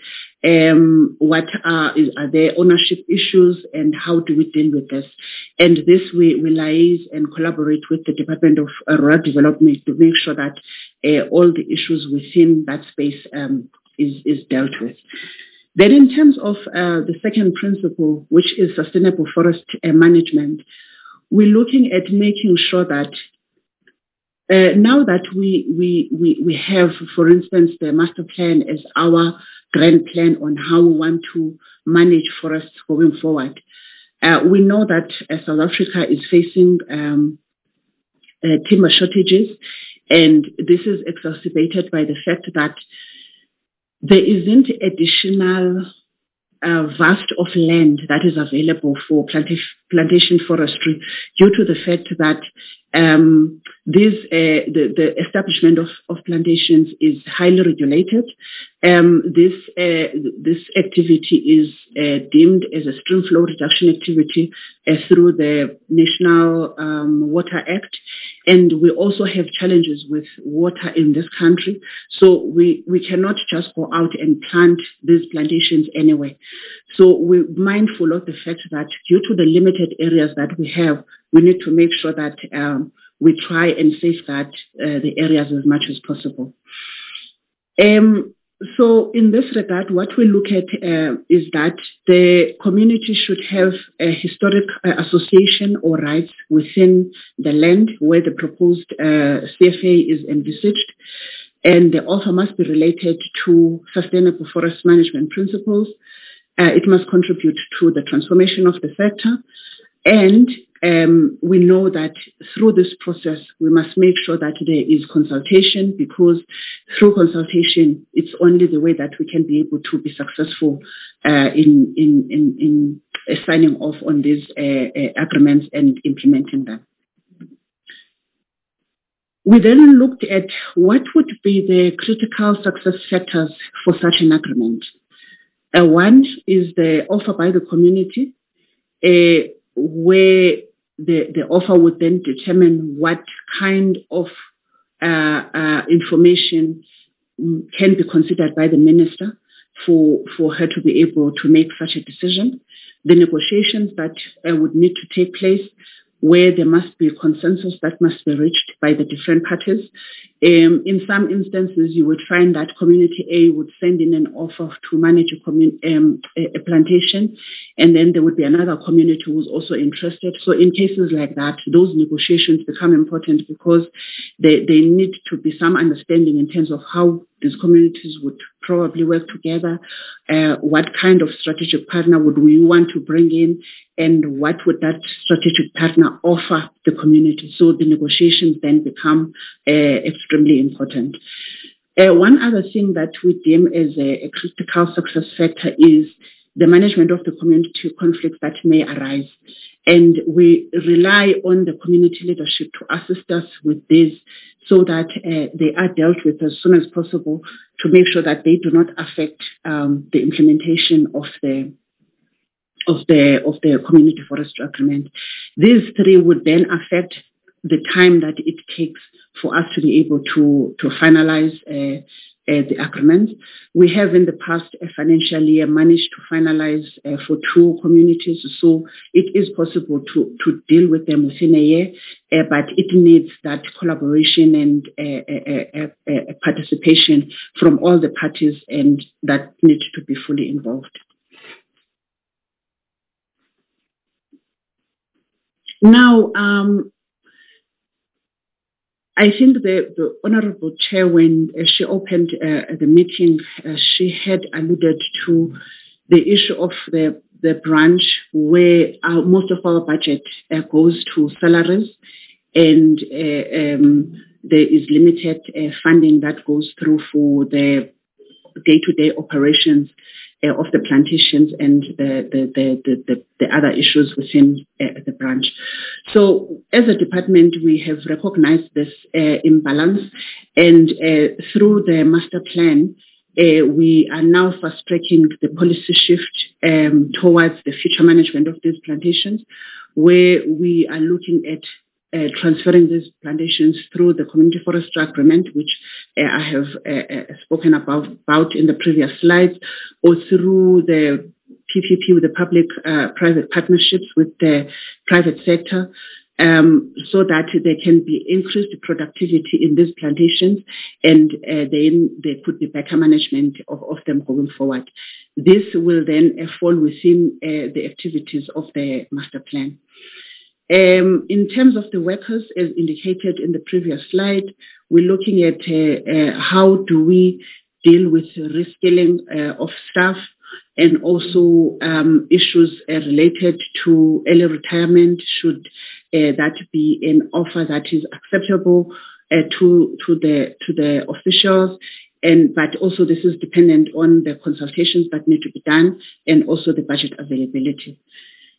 um, what are, is, are there ownership issues and how do we deal with this? And this we, we liaise and collaborate with the Department of uh, Rural Development to make sure that uh, all the issues within that space um, is, is dealt with. Then in terms of uh, the second principle, which is sustainable forest uh, management, we're looking at making sure that Uh, now that we, we, we, we have, for instance, the master plan as our grand plan on how we want to manage forests going forward, uh, we know that uh, South Africa is facing um, uh, timber shortages, and this is exacerbated by the fact that there isn't additional uh, vast of land that is available for plantation, plantation forestry due to the fact that Um, this, uh, the, the establishment of, of plantations is highly regulated. Um, this, uh, this activity is uh, deemed as a stream flow reduction activity uh, through the National um, Water Act. And we also have challenges with water in this country. So we, we cannot just go out and plant these plantations anyway. So we're mindful of the fact that due to the limited areas that we have, we need to make sure that um, we try and safeguard uh, the areas as much as possible. Um, so in this regard, what we look at uh, is that the community should have a historic uh, association or rights within the land where the proposed uh, C F A is envisaged. And the offer must be related to sustainable forest management principles. Uh, it must contribute to the transformation of the sector. And um, we know that through this process, we must make sure that there is consultation, because through consultation, it's only the way that we can be able to be successful uh, in, in, in, in uh, signing off on these uh, uh, agreements and implementing them. We then looked at what would be the critical success factors for such an agreement. Uh, one is the offer by the community, uh, where the, the offer would then determine what kind of uh, uh, information can be considered by the minister for, for her to be able to make such a decision. The negotiations that uh, would need to take place, where there must be a consensus that must be reached by the different parties. Um, in some instances, you would find that community A would send in an offer to manage a, commun- um, a, a plantation, and then there would be another community who was also interested. So in cases like that, those negotiations become important, because they, they need to be some understanding in terms of how these communities would probably work together, uh, what kind of strategic partner would we want to bring in, and what would that strategic partner offer the community. So the negotiations then become uh, extremely important. Uh, one other thing that we deem as a, a critical success factor is the management of the community conflicts that may arise. And we rely on the community leadership to assist us with this, so that uh, they are dealt with as soon as possible, to make sure that they do not affect um, the implementation of the of the of the community forestry agreement. These three would then affect the time that it takes for us to be able to to finalize uh, uh, the agreement. We have in the past uh, financial year managed to finalize uh, for two communities, so it is possible to to deal with them within a year, uh, but it needs that collaboration and uh, uh, uh, uh, participation from all the parties, and that need to be fully involved. Now, um, I think the, the Honorable Chair, when uh, she opened uh, the meeting, uh, she had alluded to the issue of the, the branch where uh, most of our budget uh, goes to salaries, and uh, um, there is limited uh, funding that goes through for the day-to-day operations uh, of the plantations and the, the, the, the, the, the other issues within uh, the branch. So as a department, we have recognized this uh, imbalance, and uh, through the master plan, uh, we are now fast-tracking the policy shift um, towards the future management of these plantations, where we are looking at Uh, transferring these plantations through the community forestry agreement, which uh, I have uh, uh, spoken about, about in the previous slides, or through the P P P with the public-private uh, partnerships with the private sector, um, so that there can be increased productivity in these plantations, and uh, then there could be better management of, of them going forward. This will then uh, fall within uh, the activities of the master plan. Um, in terms of the workers, as indicated in the previous slide, we're looking at uh, uh, how do we deal with reskilling uh, of staff, and also um, issues uh, related to early retirement. Should uh, that be an offer that is acceptable uh, to to the to the officials? And but also this is dependent on the consultations that need to be done, and also the budget availability.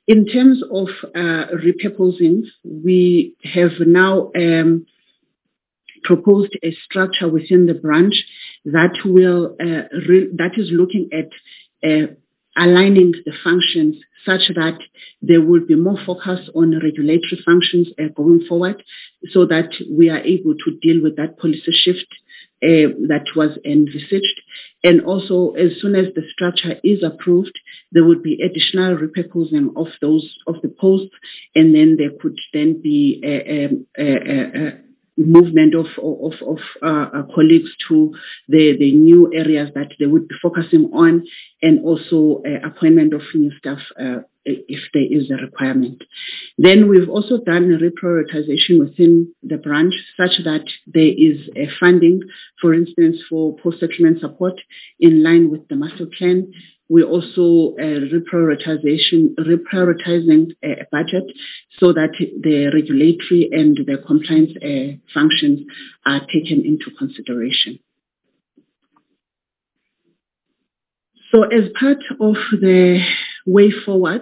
In terms of uh, repurposing, we have now um, proposed a structure within the branch that will uh, re- that is looking at uh, aligning the functions such that there will be more focus on regulatory functions uh, going forward, so that we are able to deal with that policy shift uh, that was envisaged. And also, as soon as the structure is approved, there would be additional repurposing of those of the posts, and then there could then be a, a, a, a movement of of, of uh, colleagues to the, the new areas that they would be focusing on, and also uh, appointment of new staff uh, if there is a requirement. Then we've also done a reprioritization within the branch such that there is a funding, for instance, for post-settlement support in line with the master plan. We also uh, reprioritization, reprioritizing a budget so that the regulatory and the compliance uh, functions are taken into consideration. So as part of the way forward,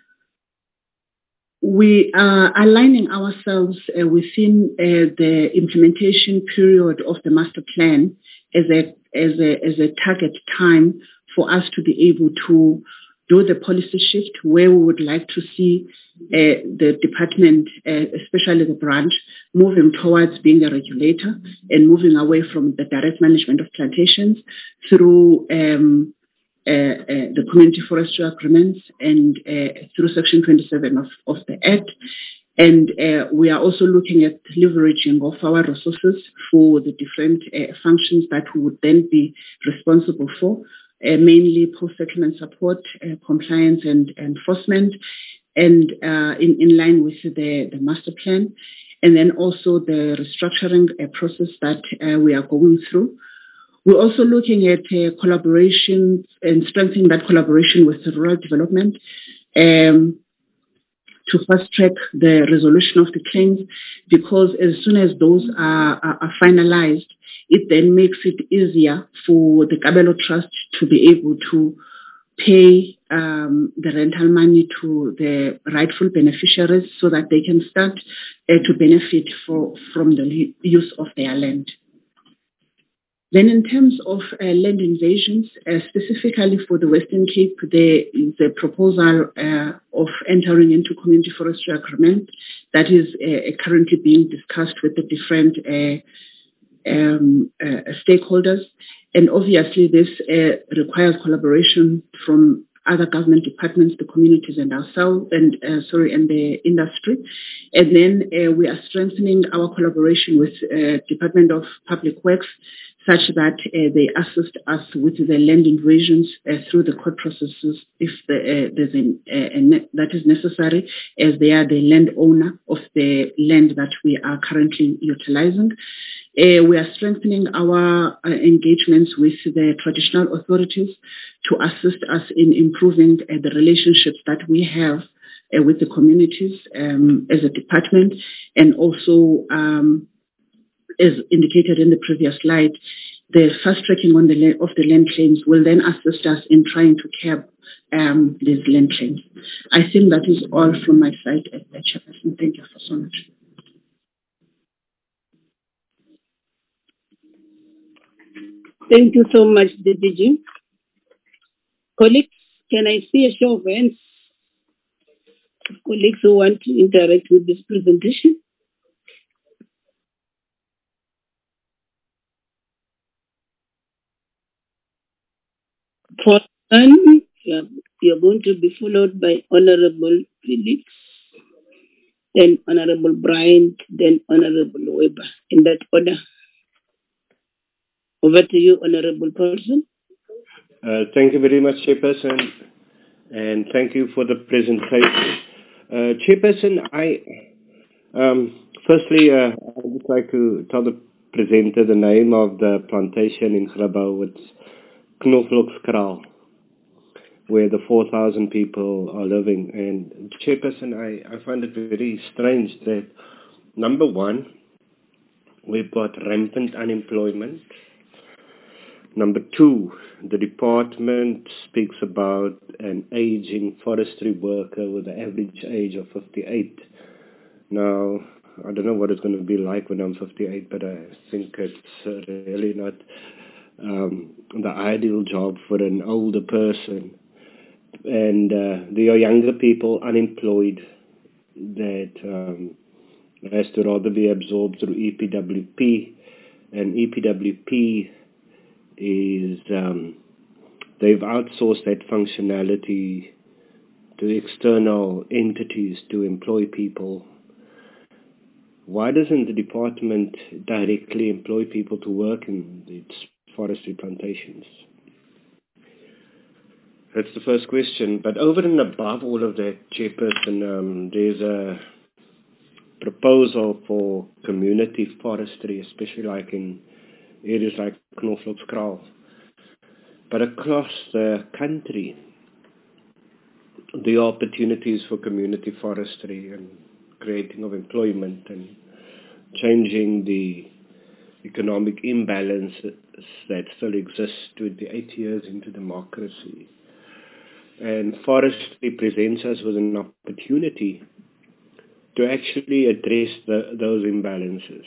we are aligning ourselves uh, within uh, the implementation period of the master plan as a, as a, as a target time for us to be able to do the policy shift where we would like to see uh, the department, uh, especially the branch, moving towards being a regulator and moving away from the direct management of plantations through um, uh, uh, the community forestry agreements and uh, through Section twenty-seven of, of the Act. And uh, we are also looking at leveraging of our resources for the different uh, functions that we would then be responsible for. Uh, mainly post-settlement support, uh, compliance and enforcement, and uh, in, in line with the, the master plan. And then also the restructuring uh, process that uh, we are going through. We're also looking at uh, collaboration and strengthening that collaboration with the rural development um, to fast-track the resolution of the claims, because as soon as those are, are, are finalized, it then makes it easier for the Kabelo Trust to be able to pay um, the rental money to the rightful beneficiaries so that they can start uh, to benefit for, from the use of their land. Then in terms of uh, land invasions, uh, specifically for the Western Cape, there is a proposal uh, of entering into community forestry agreement that is uh, currently being discussed with the different uh, Um, uh, stakeholders, and obviously this uh, requires collaboration from other government departments, the communities, and ourselves, and uh, sorry, and the industry. And then uh, we are strengthening our collaboration with uh, Department of Public Works, such that uh, they assist us with the land invasions uh, through the court processes if the, uh, there's an, uh, a ne- that is necessary, as they are the landowner of the land that we are currently utilizing. Uh, we are strengthening our uh, engagements with the traditional authorities to assist us in improving uh, the relationships that we have uh, with the communities um, as a department, and also, um, as indicated in the previous slide, the fast tracking on the la- of the land claims will then assist us in trying to curb um, these land claims. I think that is all from my side, uh, Chairperson. Thank you for so much. Thank you so much, D D G. Colleagues, can I see a show of hands? Colleagues who want to interact with this presentation? For none, you're going to be followed by Honorable Felix, then Honorable Bryant, then Honorable Weber, in that order. Over to you, Honorable Person. Uh, thank you very much, Chairperson, and thank you for the presentation. Uh, Chairperson, I um, firstly uh, I would like to tell the presenter the name of the plantation in Grabouw. It's Knoflokskraal, where the four thousand people are living. And Chairperson, I, I find it very strange that, number one, we've got rampant unemployment. Number two, the department speaks about an aging forestry worker with an average age of fifty-eight. Now, I don't know what it's going to be like when I'm fifty-eight, but I think it's uh, really not um, the ideal job for an older person. And uh, there are younger people unemployed that um, has to rather be absorbed through E P W P. And E P W P is, um, they've outsourced that functionality to external entities to employ people. Why doesn't the department directly employ people to work in its forestry plantations? That's the first question. But over and above all of that, Chairperson, um, there's a proposal for community forestry, especially like in areas like Knoflokskraal. But across the country, there are opportunities for community forestry and creating of employment and changing the economic imbalance that still exists twenty-eight years into democracy. And forestry presents us with an opportunity to actually address the, those imbalances.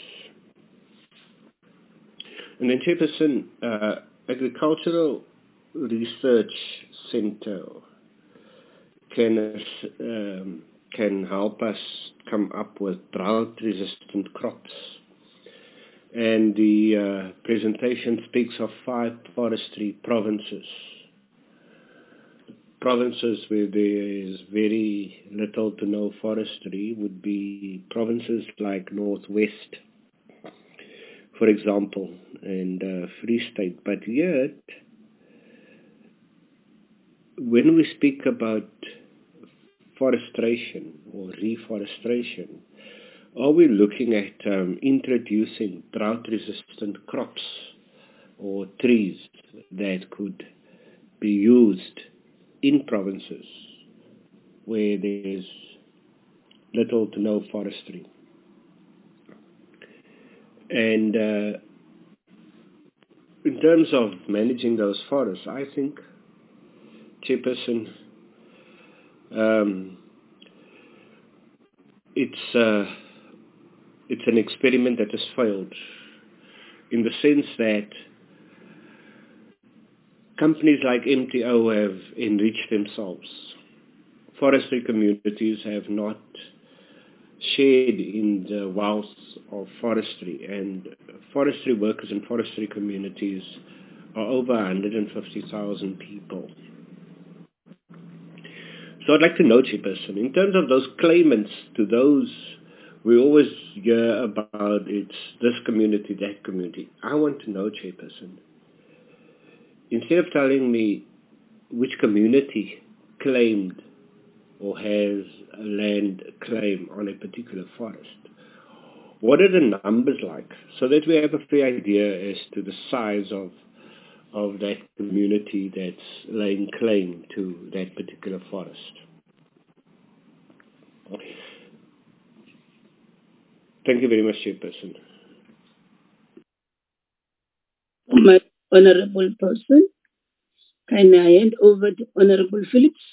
And then, Chairperson, uh, Agricultural Research Centre can um, can help us come up with drought-resistant crops. And the uh, presentation speaks of five forestry provinces. Provinces where there is very little to no forestry would be provinces like Northwest, for example, and uh, Free State. But yet, when we speak about forestation or reforestation, are we looking at um, introducing drought-resistant crops or trees that could be used in provinces where there's little to no forestry? And uh, in terms of managing those forests, I think, Chairperson, um, it's uh, it's an experiment that has failed in the sense that companies like M T O have enriched themselves. Forestry communities have not shared in the wealth of forestry, and forestry workers and forestry communities are over one hundred fifty thousand people. So I'd like to know, Chairperson, in terms of those claimants to those, we always hear about it's this community, that community. I want to know, Chairperson, instead of telling me which community claimed or has a land claim on a particular forest, what are the numbers like, so that we have a fair idea as to the size of of that community that's laying claim to that particular forest. Thank you very much, Chairperson. My honorable person, can I hand over to Honorable Phillips?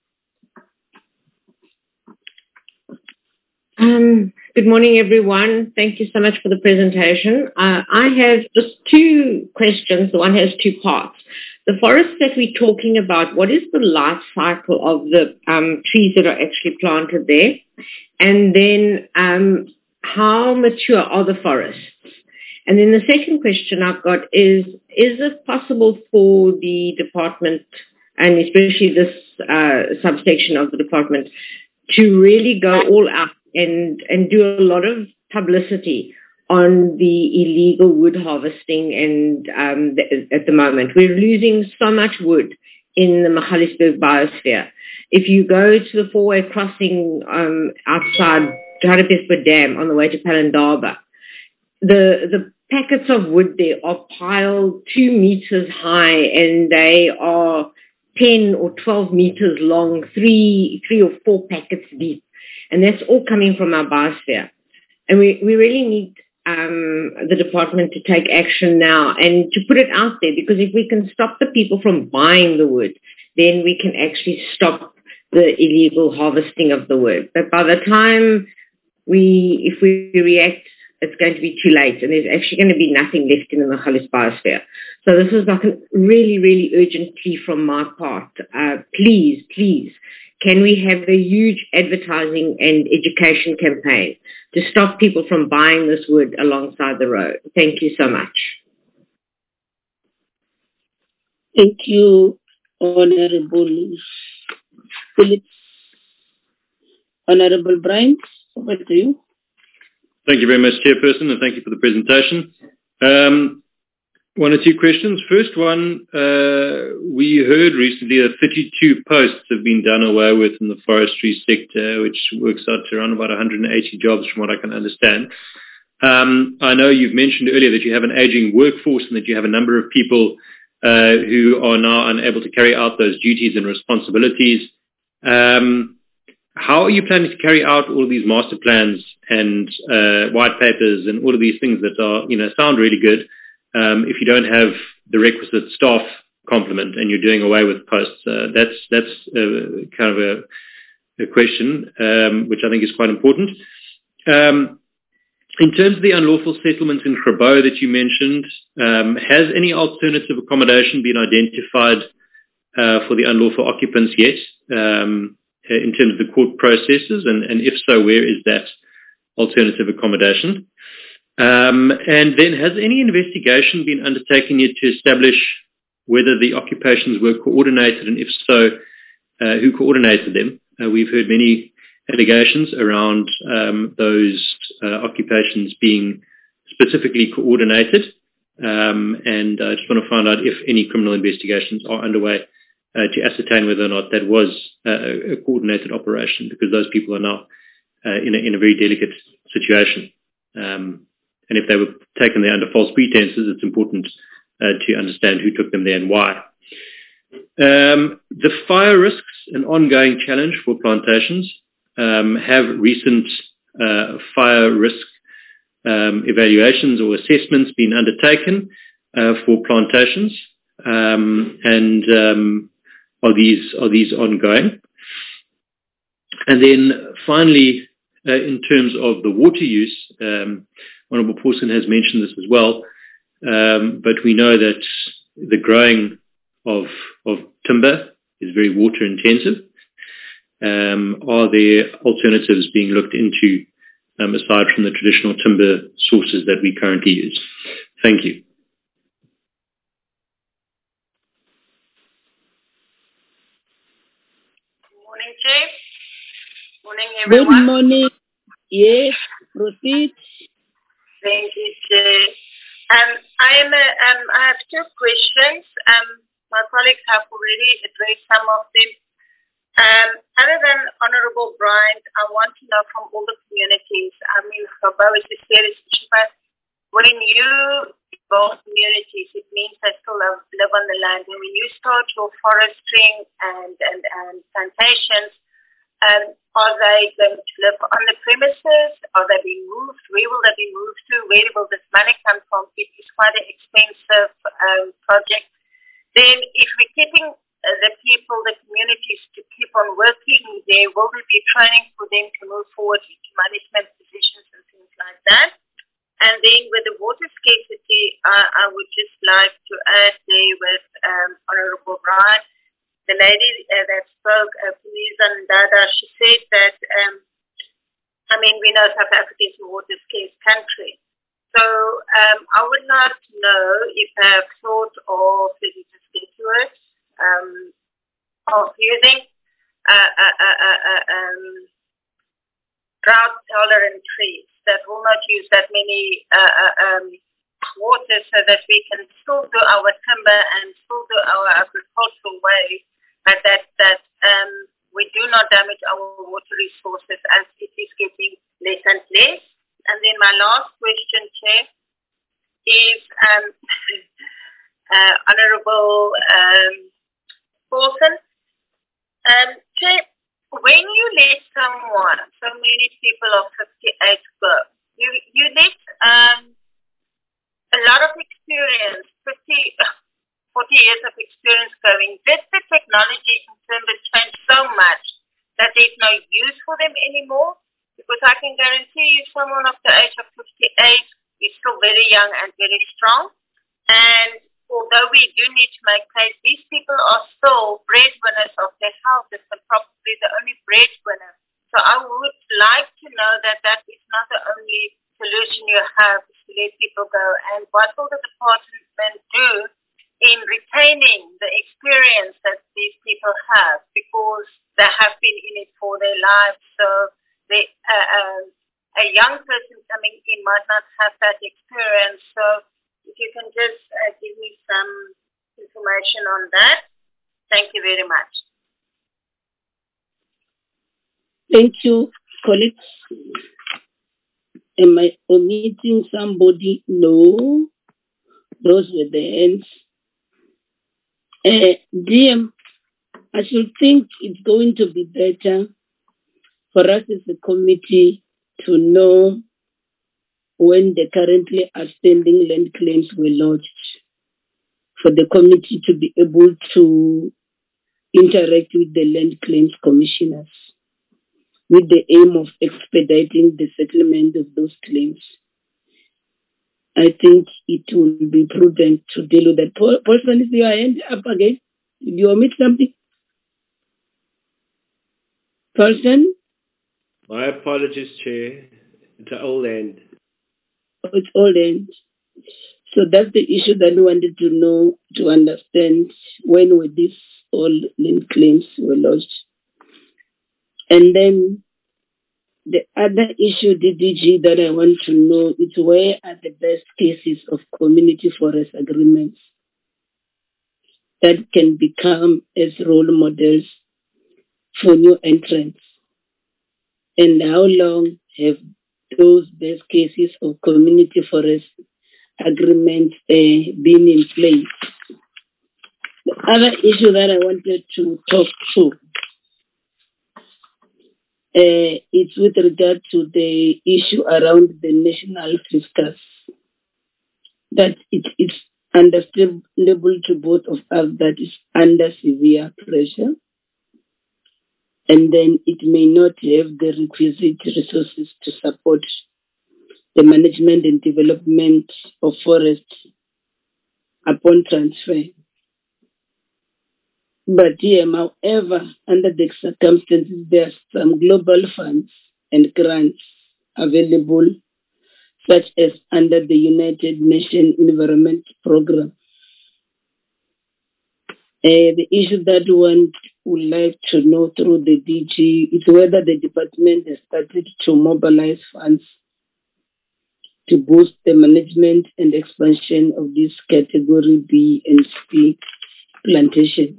Um, good morning, everyone. Thank you so much for the presentation. Uh, I have just two questions. The one has two parts. The forest that we're talking about, what is the life cycle of the um, trees that are actually planted there? And then um, how mature are the forests? And then the second question I've got is, is it possible for the department, and especially this uh, subsection of the department, to really go all out and, and do a lot of publicity on the illegal wood harvesting? And um, the, at the moment, we're losing so much wood in the Magaliesburg biosphere. If you go to the four-way crossing um, outside Harapespoort Dam on the way to Palindaba, the, the packets of wood there are piled two meters high, and they are ten or twelve meters long, three, three or four packets deep. And that's all coming from our biosphere. And we, we really need um, the department to take action now and to put it out there, because if we can stop the people from buying the wood, then we can actually stop the illegal harvesting of the wood. But by the time we, if we react, it's going to be too late, and there's actually going to be nothing left in the Magalies biosphere. So this is like a really, really urgent plea from my part. Uh, please, please, can we have a huge advertising and education campaign to stop people from buying this wood alongside the road? Thank you so much. Thank you, Honorable Philip. Honorable Brian, over to you. Thank you very much, Chairperson, and thank you for the presentation. Um, one or two questions. First one, uh, we heard recently that thirty-two posts have been done away with in the forestry sector, which works out to around about one hundred eighty jobs from what I can understand. Um, I know you've mentioned earlier that you have an aging workforce and that you have a number of people uh, who are now unable to carry out those duties and responsibilities. Um, how are you planning to carry out all of these master plans and uh, white papers and all of these things that are, you know, sound really good um, if you don't have the requisite staff complement and you're doing away with posts? Uh, that's that's uh, kind of a, a question um, which I think is quite important. Um, in terms of the unlawful settlements in Grabouw that you mentioned, um, has any alternative accommodation been identified uh, for the unlawful occupants yet? Um, in terms of the court processes, and, and if so, where is that alternative accommodation? Um, and then has any investigation been undertaken yet to establish whether the occupations were coordinated, and if so, uh, who coordinated them? Uh, we've heard many allegations around um, those uh, occupations being specifically coordinated, um, and I just want to find out if any criminal investigations are underway Uh, to ascertain whether or not that was uh, a coordinated operation, because those people are now uh, in, a, in a very delicate situation. Um, and if they were taken there under false pretenses, it's important uh, to understand who took them there and why. Um, the fire risks, an ongoing challenge for plantations. Um, have recent uh, fire risk um, evaluations or assessments been undertaken uh, for plantations? Um, and um, Are these are these ongoing? And then finally, uh, in terms of the water use, um, Honourable Paulson has mentioned this as well, um, but we know that the growing of of timber is very water intensive. Um, are there alternatives being looked into um, aside from the traditional timber sources that we currently use? Thank you. Morning, Chair. Morning, everyone. Good morning. Yes, proceed. Thank you, Chair. Um, I am. A, um, I have two questions. Um, my colleagues have already addressed some of them. Um, other than Honourable Brian, I want to know from all the communities. I mean, Grabouw is a serious issue, but when you involve communities, it means they still live, live on the land. And when you start your forestering and, and, and plantations, um, are they going to live on the premises? Are they being moved? Where will they be moved to? Where will this money come from? It is quite an expensive um, project. Then if we're keeping uh, the people, the communities to keep on working there, will there be training for them to move forward into management positions and things like that? And then with the water scarcity, uh, I would just like to add there with um, Honourable Brian, the lady uh, that spoke, uh, Punisa Ndada, she said that, um, I mean, we know South Africa is a water scarce country. So um, I would like to know if they have thought of, let me just get to it, um, of using uh, uh, uh, uh, uh, um, drought-tolerant trees that will not use that many uh, uh, um, water, so that we can still do our timber and still do our agricultural way, but that, that um, we do not damage our water resources as it is getting less and less. And then my last question, Chair, is um, uh, Honourable um, Paulson. Um, Chair, when you let someone, so many people of fifty-eight go, you you need um, a lot of experience, fifty, forty years of experience going. Did the technology in terms of change so much that there's no use for them anymore? Because I can guarantee you someone of the age of fifty-eight is still very young and very strong. And although we do need to make place, these people are still breadwinners of their houses and probably the only breadwinner. So I would like to know that that is not the only solution you have to let people go. And what will the department do in retaining the experience that these people have, because they have been in it for their lives. So they, uh, uh, a young person coming in might not have that experience. So if you can just uh, give me some information on that. Thank you very much. Thank you, colleagues. Am I omitting somebody? No. Those were the hands. Uh, D M, I should think it's going to be better for us as a committee to know when the currently outstanding land claims were lodged, for the committee to be able to interact with the land claims commissioners with the aim of expediting the settlement of those claims. I think it will be prudent to deal with that. Person, is your hand up again? Did you omit something? Person? My apologies, Chair. It's an old end. Oh, it's old end. So that's the issue that we wanted to know, to understand when were these all land claims were lodged. And then the other issue, D D G, that I want to know is where are the best cases of community forest agreements that can become as role models for new entrants? And how long have those best cases of community forest agreements uh, been in place? The other issue that I wanted to talk to Uh, it's with regard to the issue around the national fiscus, that it, it's understandable to both of us that is under severe pressure, and then it may not have the requisite resources to support the management and development of forests upon transfer. But yeah, however, under the circumstances, there are some global funds and grants available, such as under the United Nations Environment Programme. Uh, the issue that one would like to know through the D G is whether the department has started to mobilize funds to boost the management and expansion of these Category B and C plantations.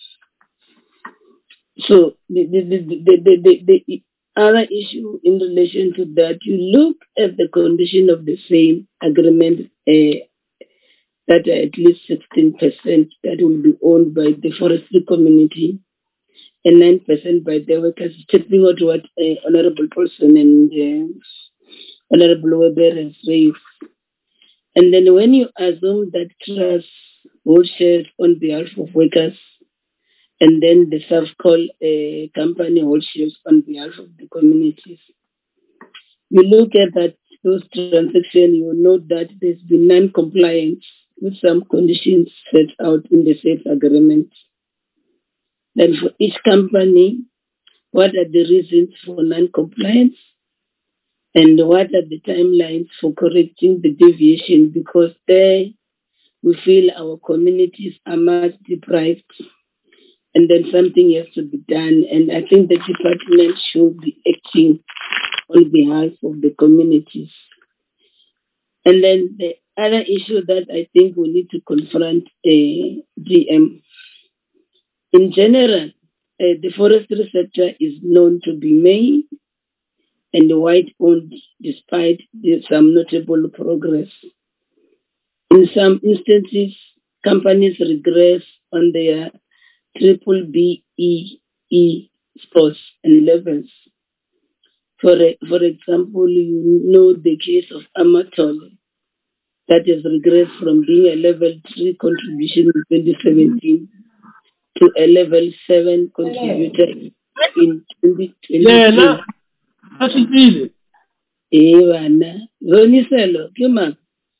So the, the, the, the, the, the, the other issue in relation to that, you look at the condition of the same agreement uh, that at least sixteen percent that will be owned by the forestry community and nine percent by the workers, taking out what uh, Honorable Paulson and uh, Honorable Weber has raised. And then when you assume that trust hold shares on behalf of workers, and then the self-call uh, company holds shares on behalf of the communities, you look at that those transactions, you will note that there's been non-compliance with some conditions set out in the safe agreement. Then for each company, what are the reasons for non-compliance? And what are the timelines for correcting the deviation? Because there we feel our communities are much deprived, and then something has to be done. And I think the department should be acting on behalf of the communities. And then the other issue that I think we need to confront uh, G M. In general, uh, the forestry sector is known to be made and white-owned despite the, some notable progress. In some instances, companies regress on their triple B E E scores and levels. For for example, you know the case of Amatole that has regressed from being a level three contribution in twenty seventeen to a level seven contributor in twenty twenty-two. Eh, Wana. Zoniselo, come on.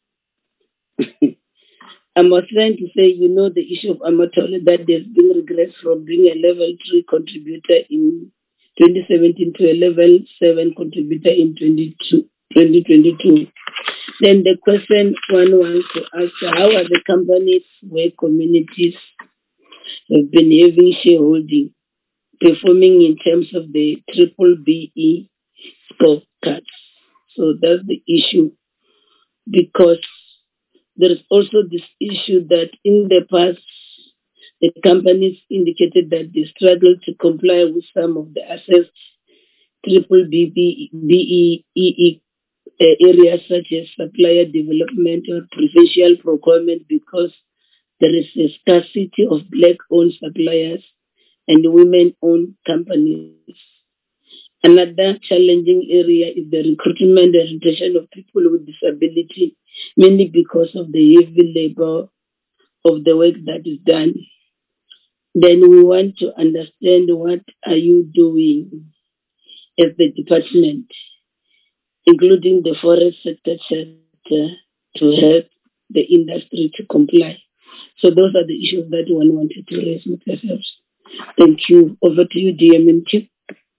I was trying to say, you know, the issue of Amatole that has been regressed from being a level three contributor in twenty seventeen to a level seven contributor in twenty twenty-two. Then the question one wants to ask, how are the companies where communities have been having shareholding performing in terms of the triple B E scorecards? So that's the issue, because there is also this issue that in the past, the companies indicated that they struggled to comply with some of the assessed triple B E E areas such as supplier development or preferential procurement, because there is a scarcity of black-owned suppliers and women-owned companies. Another challenging area is the recruitment and retention of people with disability, mainly because of the heavy labor of the work that is done. Then we want to understand, what are you doing as the department, including the forest sector, to help the industry to comply? So those are the issues that one wanted to raise with yourselves. Thank you. Over to you, D M and Chief.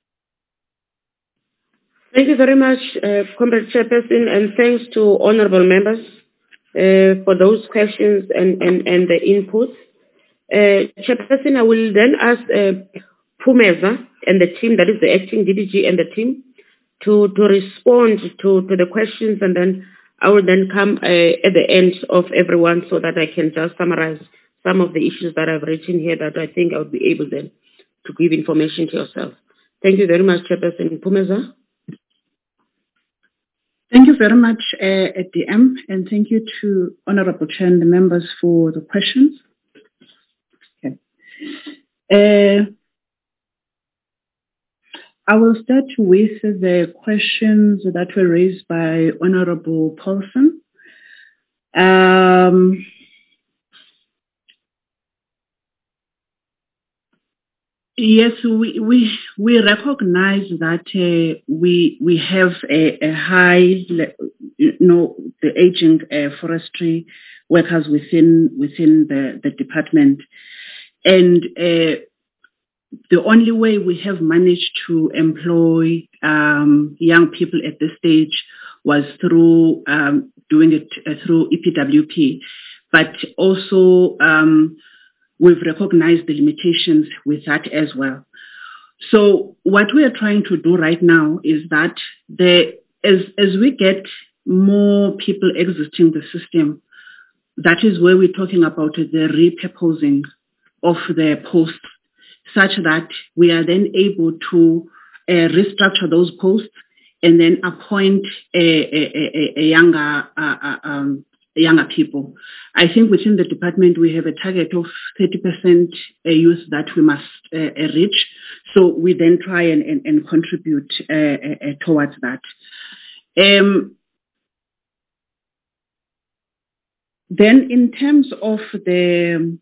Thank you very much, uh, Comrade Chairperson, and thanks to honorable members uh, for those questions and, and, and the input. Uh, Chairperson, I will then ask uh, Phumeza and the team, that is the acting D D G and the team, to, to respond to, to the questions, and then I will then come uh, at the end of everyone so that I can just summarize some of the issues that I've written here that I think I would be able then to give information to yourself. Thank you very much, Chairperson. Phumeza. Thank you very much, uh, D M, and thank you to Honorable Chair and the members for the questions. Okay. Uh, I will start with the questions that were raised by Honorable Paulson. Um, Yes, we we we recognize that uh, we we have a, a high, you know, the aging uh, forestry workers within within the, the department, and uh, the only way we have managed to employ um, young people at this stage was through um, doing it uh, through E P W P, but also um, we've recognized the limitations with that as well. So what we are trying to do right now is that the, as, as we get more people exiting the system, that is where we're talking about the repurposing of the posts, such that we are then able to uh, restructure those posts and then appoint a, a, a, a younger uh, um, younger people. I think within the department we have a target of thirty percent youth that we must uh, reach. So we then try and, and, and contribute uh, uh, towards that. Um, then in terms of the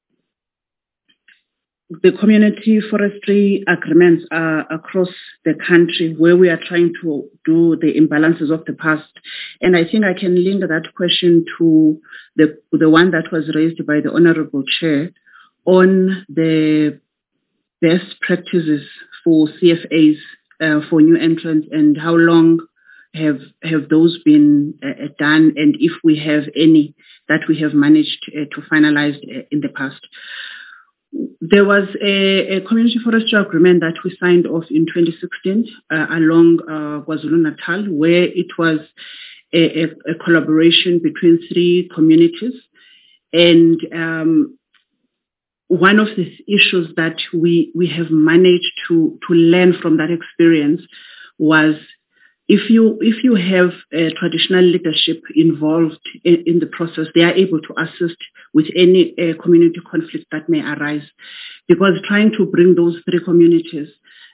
the community forestry agreements uh, across the country, where we are trying to do the imbalances of the past. And I think I can link that question to the, the one that was raised by the Honorable Chair on the best practices for C F As uh, for new entrants, and how long have have those been uh, done, and if we have any that we have managed uh, to finalize uh, in the past. There was a, a community forestry agreement that we signed off in twenty sixteen uh, along uh, KwaZulu-Natal, where it was a, a, a collaboration between three communities. And um, one of the issues that we, we have managed to, to learn from that experience was if you if you have a traditional leadership involved in, in the process, they are able to assist with any uh, community conflict that may arise. Because trying to bring those three communities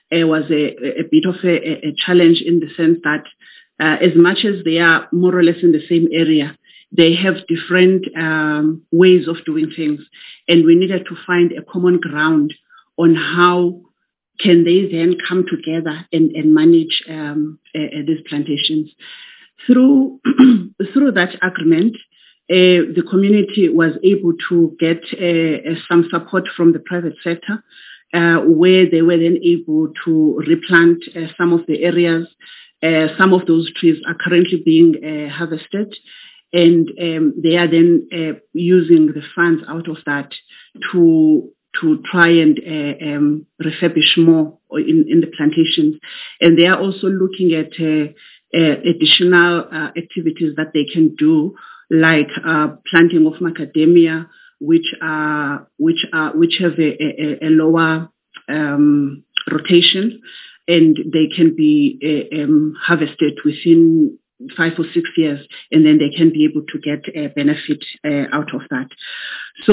uh, was a, a bit of a, a challenge in the sense that uh, as much as they are more or less in the same area, they have different um, ways of doing things. And we needed to find a common ground on how can they then come together and, and manage um, uh, uh, these plantations. Through, through that agreement, Uh, the community was able to get uh, uh, some support from the private sector, uh, where they were then able to replant uh, some of the areas. Uh, some of those trees are currently being uh, harvested, and um, they are then uh, using the funds out of that to to try and uh, um, refurbish more in, in the plantations. And they are also looking at uh, uh, additional uh, activities that they can do, like uh, planting of macadamia, which are which are which have a, a, a lower um, rotation, and they can be uh, um, harvested within five or six years, and then they can be able to get a benefit uh, out of that. So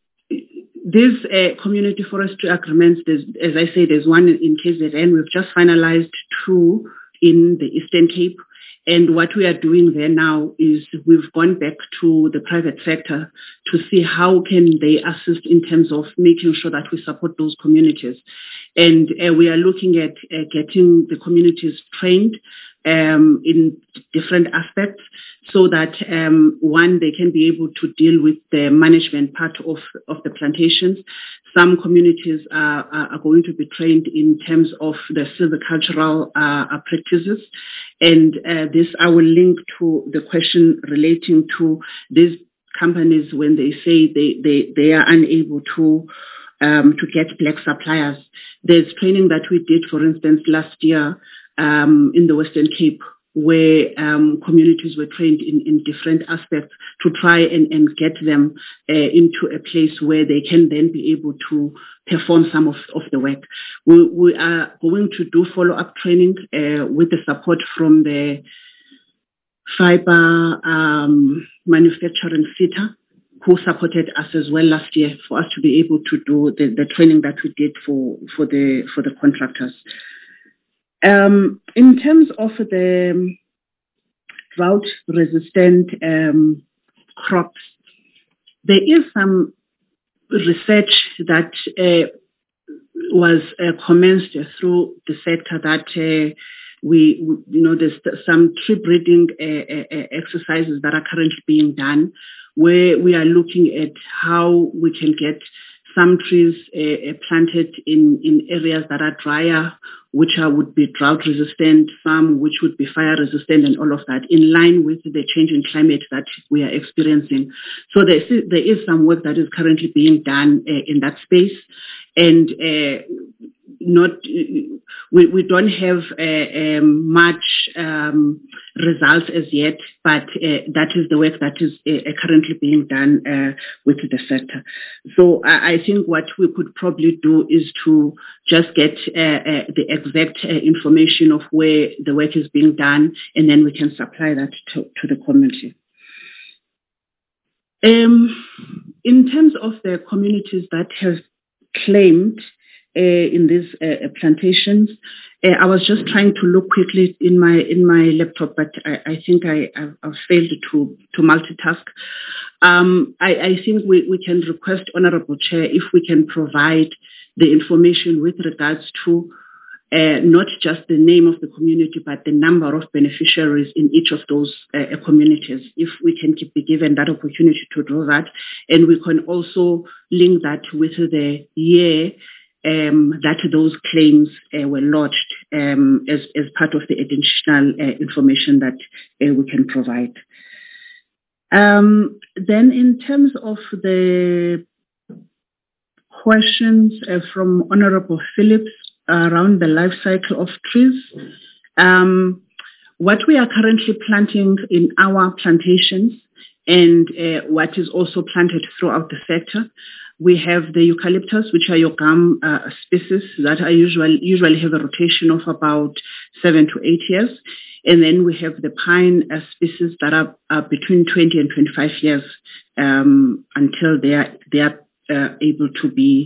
these uh, community forestry agreements, as I say, there's one in K Z N. We've just finalized two in the Eastern Cape. And what we are doing there now is we've gone back to the private sector to see how can they assist in terms of making sure that we support those communities. And uh, we are looking at uh, getting the communities trained um, in different aspects so that, um, one, they can be able to deal with the management part of, of the plantations. Some communities are, are going to be trained in terms of the silvicultural uh, practices. And uh, this I will link to the question relating to these companies when they say they, they, they are unable to um, to get black suppliers. There's training that we did, for instance, last year um, in the Western Cape, where um, communities were trained in, in different aspects to try and, and get them uh, into a place where they can then be able to perform some of, of the work. We, we are going to do follow-up training uh, with the support from the fiber um, manufacturing S I T A, who supported us as well last year for us to be able to do the, the training that we did for, for the for the contractors. Um, in terms of the drought-resistant um, crops, there is some research that uh, was uh, commenced through the sector that uh, we, you know, there's some tree breeding uh, uh, exercises that are currently being done, where we are looking at how we can get some trees uh, planted in, in areas that are drier, which are, would be drought resistant, some which would be fire resistant, and all of that, in line with the change in climate that we are experiencing. So there is, there is some work that is currently being done uh, in that space, and uh, not we, we don't have uh, um, much um, results as yet, but uh, that is the work that is uh, currently being done uh, with the sector. So I, I think what we could probably do is to just get uh, uh, the exact uh, information of where the work is being done, and then we can supply that to, to the community. Um, in terms of the communities that have claimed Uh, in these uh, plantations, uh, I was just trying to look quickly in my in my laptop, but I, I think I, I, I failed to to multitask. Um, I, I think we, we can request, Honourable Chair, if we can provide the information with regards to uh, not just the name of the community, but the number of beneficiaries in each of those uh, communities, if we can keep, be given that opportunity to do that. And we can also link that with the year Um, that those claims uh, were lodged um, as, as part of the additional uh, information that uh, we can provide. Um, then in terms of the questions uh, from Honourable Phillips around the life cycle of trees, um, what we are currently planting in our plantations and uh, what is also planted throughout the sector, we have the eucalyptus, which are your gum uh, species that are usually usually have a rotation of about seven to eight years. And then we have the pine uh, species that are, are between twenty and twenty-five years um, until they are, they are uh, able to be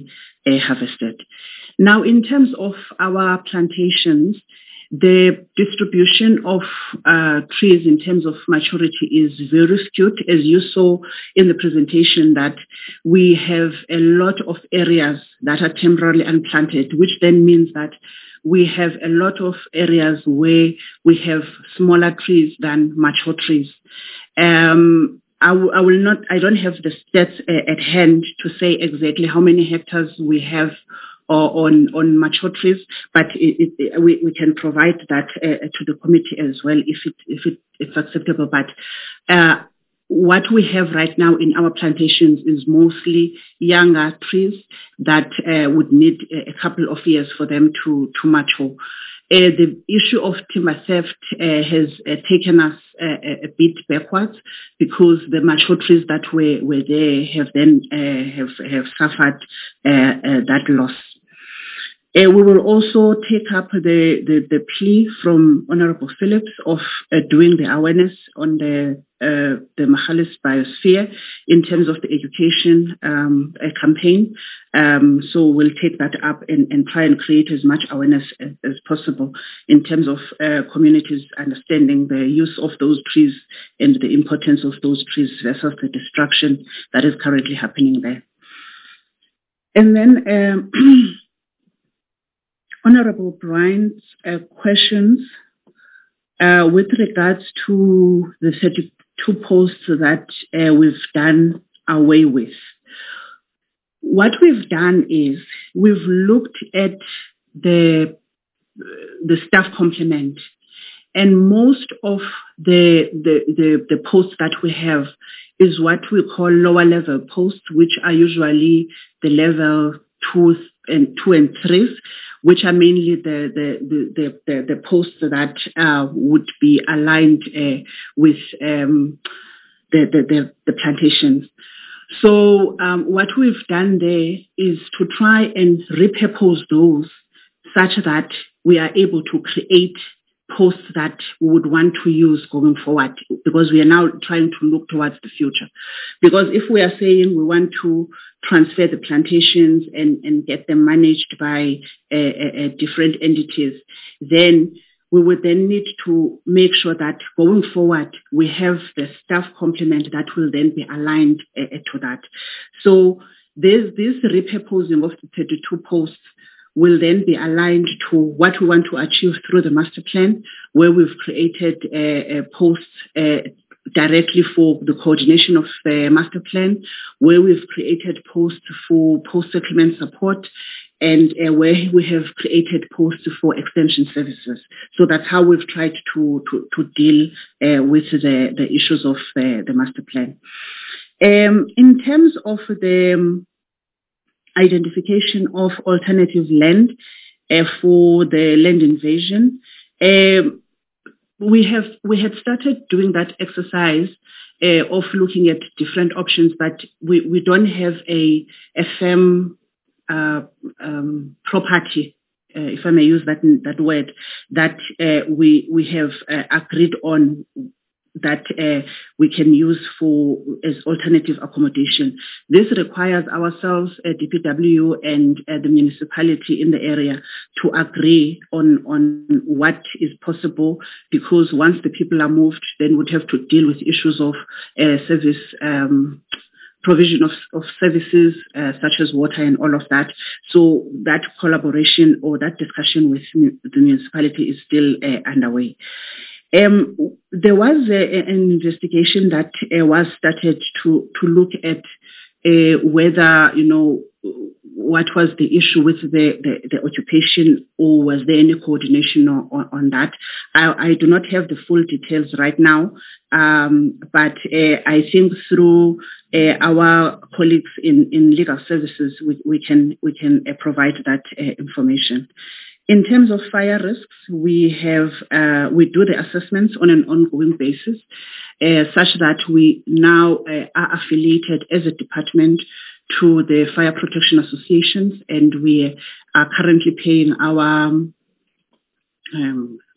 uh, harvested. Now, in terms of our plantations, the distribution of uh, trees in terms of maturity is very skewed, as you saw in the presentation, that we have a lot of areas that are temporarily unplanted, which then means that we have a lot of areas where we have smaller trees than mature trees. Um, I, w- I will not, I don't have the stats uh, at hand to say exactly how many hectares we have or on, on mature trees, but it, it, we, we can provide that uh, to the committee as well if it if it, it's acceptable. But uh, what we have right now in our plantations is mostly younger trees that uh, would need a couple of years for them to, to mature. Uh, the issue of timber theft uh, has uh, taken us uh, a bit backwards because the mature trees that were, were there have then uh, have, have suffered uh, uh, that loss. Uh, we will also take up the, the, the plea from Honorable Phillips of uh, doing the awareness on the uh, the Magalies biosphere in terms of the education um, uh, campaign. Um, so we'll take that up and, and try and create as much awareness as, as possible in terms of uh, communities understanding the use of those trees and the importance of those trees versus the destruction that is currently happening there. And then um, Honorable Brian's uh, questions uh, with regards to the thirty-two posts that uh, we've done away with. What we've done is we've looked at the the staff complement, and most of the, the the the posts that we have is what we call lower level posts, which are usually the level two and two and threes, which are mainly the the the the, the posts that uh, would be aligned uh, with um, the, the the the plantations. So um, what we've done there is to try and repurpose those such that we are able to create posts that we would want to use going forward, because we are now trying to look towards the future. Because if we are saying we want to transfer the plantations and, and get them managed by uh, uh, different entities, then we would then need to make sure that going forward we have the staff complement that will then be aligned uh, to that. So there's this repurposing of the thirty-two posts will then be aligned to what we want to achieve through the master plan, where we've created uh, uh, posts uh, directly for the coordination of the master plan, where we've created posts for post-settlement support, and uh, where we have created posts for extension services. So that's how we've tried to to, to deal uh, with the, the issues of the, the master plan. Um, in terms of the um, identification of alternative land uh, for the land invasion, um, we have we had started doing that exercise uh, of looking at different options, but we, we don't have a, a firm uh, um, property, uh, if I may use that that word, that uh, we we have uh, agreed on that uh, we can use for as alternative accommodation. This requires ourselves, uh, D P W and uh, the municipality in the area to agree on, on what is possible, because once the people are moved, then we'd have to deal with issues of uh, service um, provision of, of services uh, such as water and all of that. So that collaboration or that discussion with the municipality is still uh, underway. Um, there was a, an investigation that uh, was started to, to look at uh, whether, you know, what was the issue with the, the, the occupation, or was there any coordination on, on, on that. I, I do not have the full details right now, um, but uh, I think through uh, our colleagues in, in legal services, we, we can we can uh, provide that uh, information. In terms of fire risks, we have uh, we do the assessments on an ongoing basis, uh, such that we now uh, are affiliated as a department to the fire protection associations, and we are currently paying our um,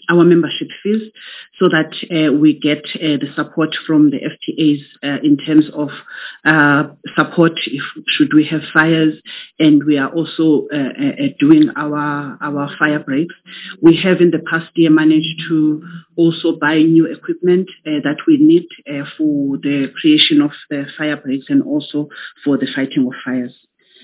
our membership fees, so that uh, we get uh, the support from the F T As uh, in terms of uh, support if should we have fires, and we are also uh, uh, doing our our fire breaks. We have in the past year managed to also buy new equipment uh, that we need uh, for the creation of the fire breaks and also for the fighting of fires.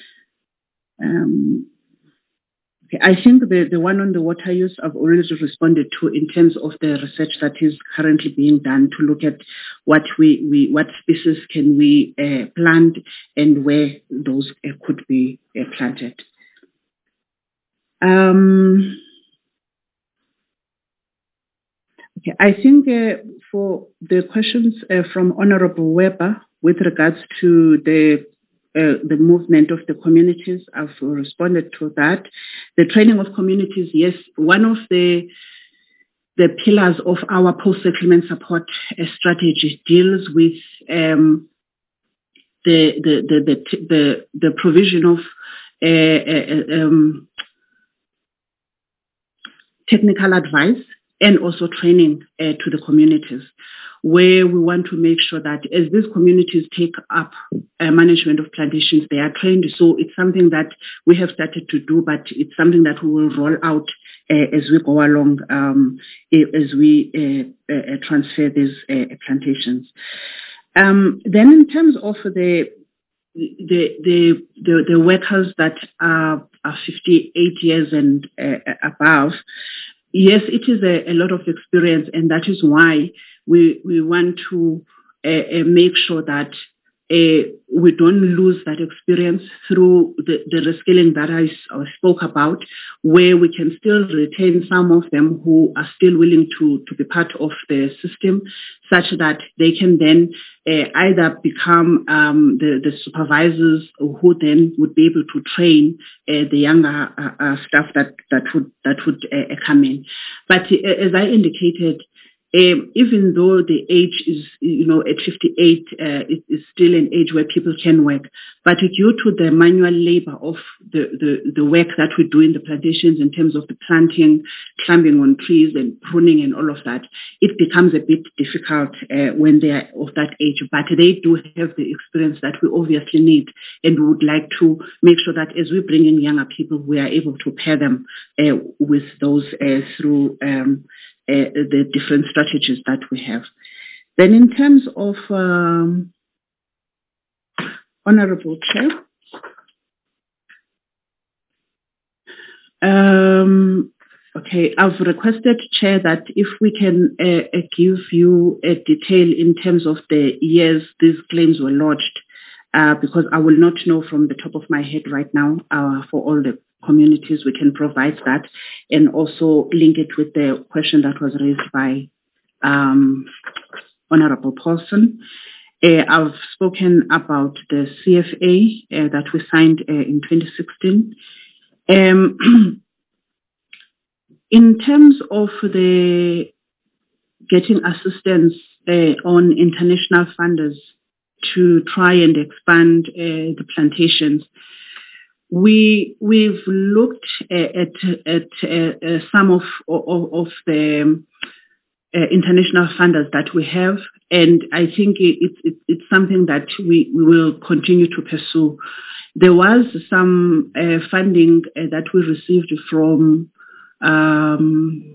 Um, I think the, the one on the water use I've already responded to in terms of the research that is currently being done to look at what we, we what species can we uh, plant and where those uh, could be uh, planted. Um, okay, I think uh, for the questions uh, from Honorable Weber with regards to the Uh, the movement of the communities, I've responded to that. The training of communities, yes, one of the the pillars of our post-settlement support uh, strategy deals with um, the, the, the, the, the, the provision of uh, uh, um, technical advice and also training uh, to the communities, where we want to make sure that as these communities take up uh, management of plantations, they are trained. So it's something that we have started to do, but it's something that we will roll out uh, as we go along, um, as we uh, uh, transfer these uh, plantations. Um, then in terms of the the the the, the workers that are, are fifty-eight years and uh, above, yes, it is a, a lot of experience, and that is why we we want to uh, uh, make sure that uh, we don't lose that experience through the, the reskilling that I, I spoke about, where we can still retain some of them who are still willing to, to be part of the system, such that they can then uh, either become um, the, the supervisors who then would be able to train uh, the younger uh, uh, staff that, that would, that would uh, come in. But uh, as I indicated, Um, even though the age is, you know, at fifty-eight, uh, it is still an age where people can work. But due to the manual labor of the, the, the work that we do in the plantations in terms of the planting, climbing on trees and pruning and all of that, it becomes a bit difficult uh, when they are of that age. But they do have the experience that we obviously need, and we would like to make sure that as we bring in younger people, we are able to pair them uh, with those uh, through um, Uh, the different strategies that we have. Then in terms of um, Honorable Chair, um, okay, I've requested, Chair, that if we can uh, uh, give you a detail in terms of the years these claims were lodged, uh, because I will not know from the top of my head right now uh, for all the communities. We can provide that and also link it with the question that was raised by um, Honorable Paulson. Uh, I've spoken about the C F A uh, that we signed uh, in twenty sixteen. Um, in terms of the getting assistance uh, on international funders to try and expand uh, the plantations, We we've looked at at uh, uh, some of of, of the uh, international funders that we have, and I think it's it, it's something that we, we will continue to pursue. There was some uh, funding uh, that we received from um,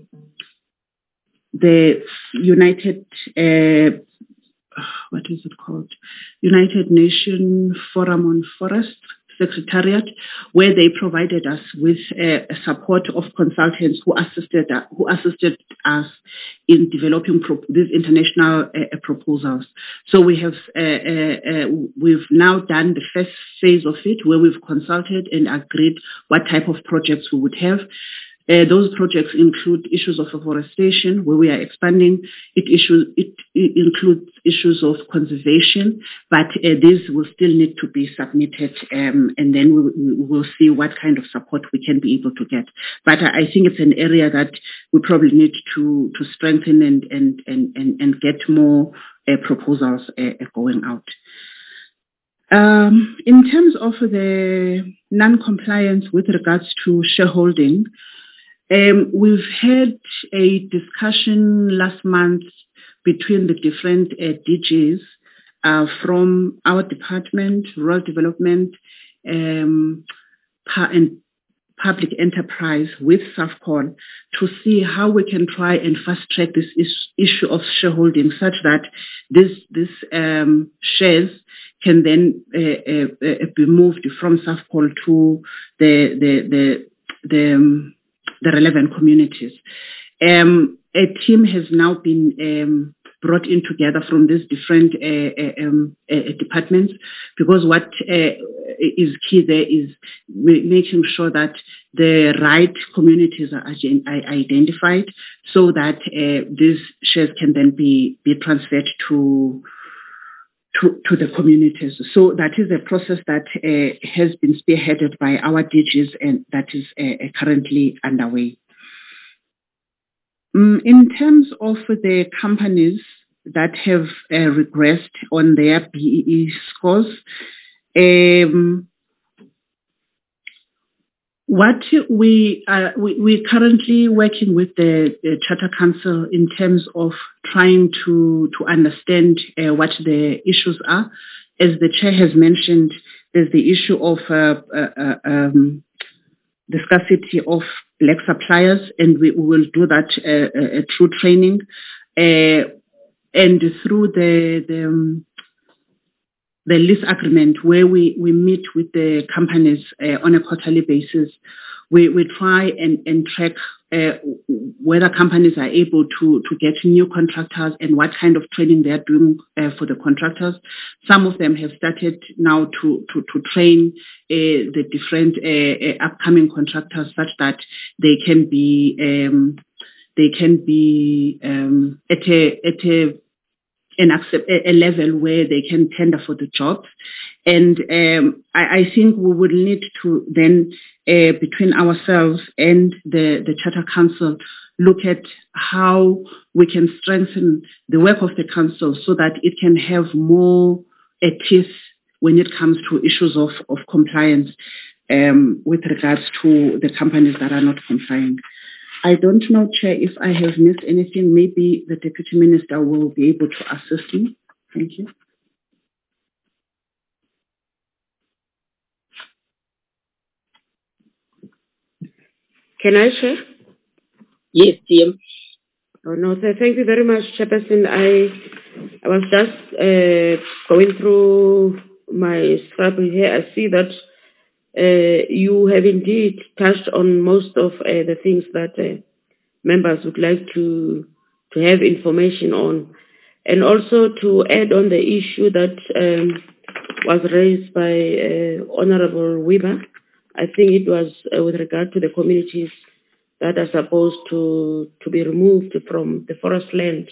the United uh, what is it called United Nations Forum on Forest Secretariat, where they provided us with uh, support of consultants who assisted uh, who assisted us in developing pro- these international uh, proposals. So we have uh, uh, uh, we've now done the first phase of it, where we've consulted and agreed what type of projects we would have. Uh, those projects include issues of afforestation, where we are expanding. It, issue, it, it includes issues of conservation, but uh, these will still need to be submitted, um, and then we, we will see what kind of support we can be able to get. But I, I think it's an area that we probably need to, to strengthen and, and, and, and, and get more uh, proposals uh, going out. Um, in terms of the non-compliance with regards to shareholding, Um, we've had a discussion last month between the different uh, D Gs uh, from our department, rural development, um, and public enterprise with SAFCON to see how we can try and fast track this is- issue of shareholding such that this this um, shares can then uh, uh, uh, be moved from SAFCON to the the the the, um, the relevant communities. Um, a team has now been um, brought in together from these different uh, uh, um, uh, departments, because what uh, is key there is making sure that the right communities are identified so that uh, these shares can then be, be transferred to, to to the communities. So that is a process that uh, has been spearheaded by our D Gs and that is uh, currently underway. In terms of the companies that have uh, regressed on their B E E scores, um, what we are we, we're currently working with the, the Charter Council in terms of trying to to understand uh, what the issues are. As the chair has mentioned, there's the issue of uh, uh, uh, um, the scarcity of black suppliers, and we will do that uh, uh, through training uh, and through the the, um, the lease agreement where we, we meet with the companies uh, on a quarterly basis. We we try and, and track uh, whether companies are able to, to get new contractors and what kind of training they're doing uh, for the contractors. Some of them have started now to, to, to train uh, the different uh, uh, upcoming contractors such that they can be um, they can be um, at a at a an accept, a level where they can tender for the jobs. And um, I, I think we would need to then, uh, between ourselves and the, the Charter Council, look at how we can strengthen the work of the council so that it can have more uh, teeth when it comes to issues of, of compliance um, with regards to the companies that are not complying. I don't know, Chair, if I have missed anything. Maybe the Deputy Minister will be able to assist me. Thank you. Can I share? Yes, dear. Oh, no, so thank you very much, Chairperson. I, I was just uh, going through my script here. I see that uh, you have indeed touched on most of uh, the things that uh, members would like to to have information on, and also to add on the issue that um, was raised by uh, Honorable Weber. I think it was uh, with regard to the communities that are supposed to, to be removed from the forest land.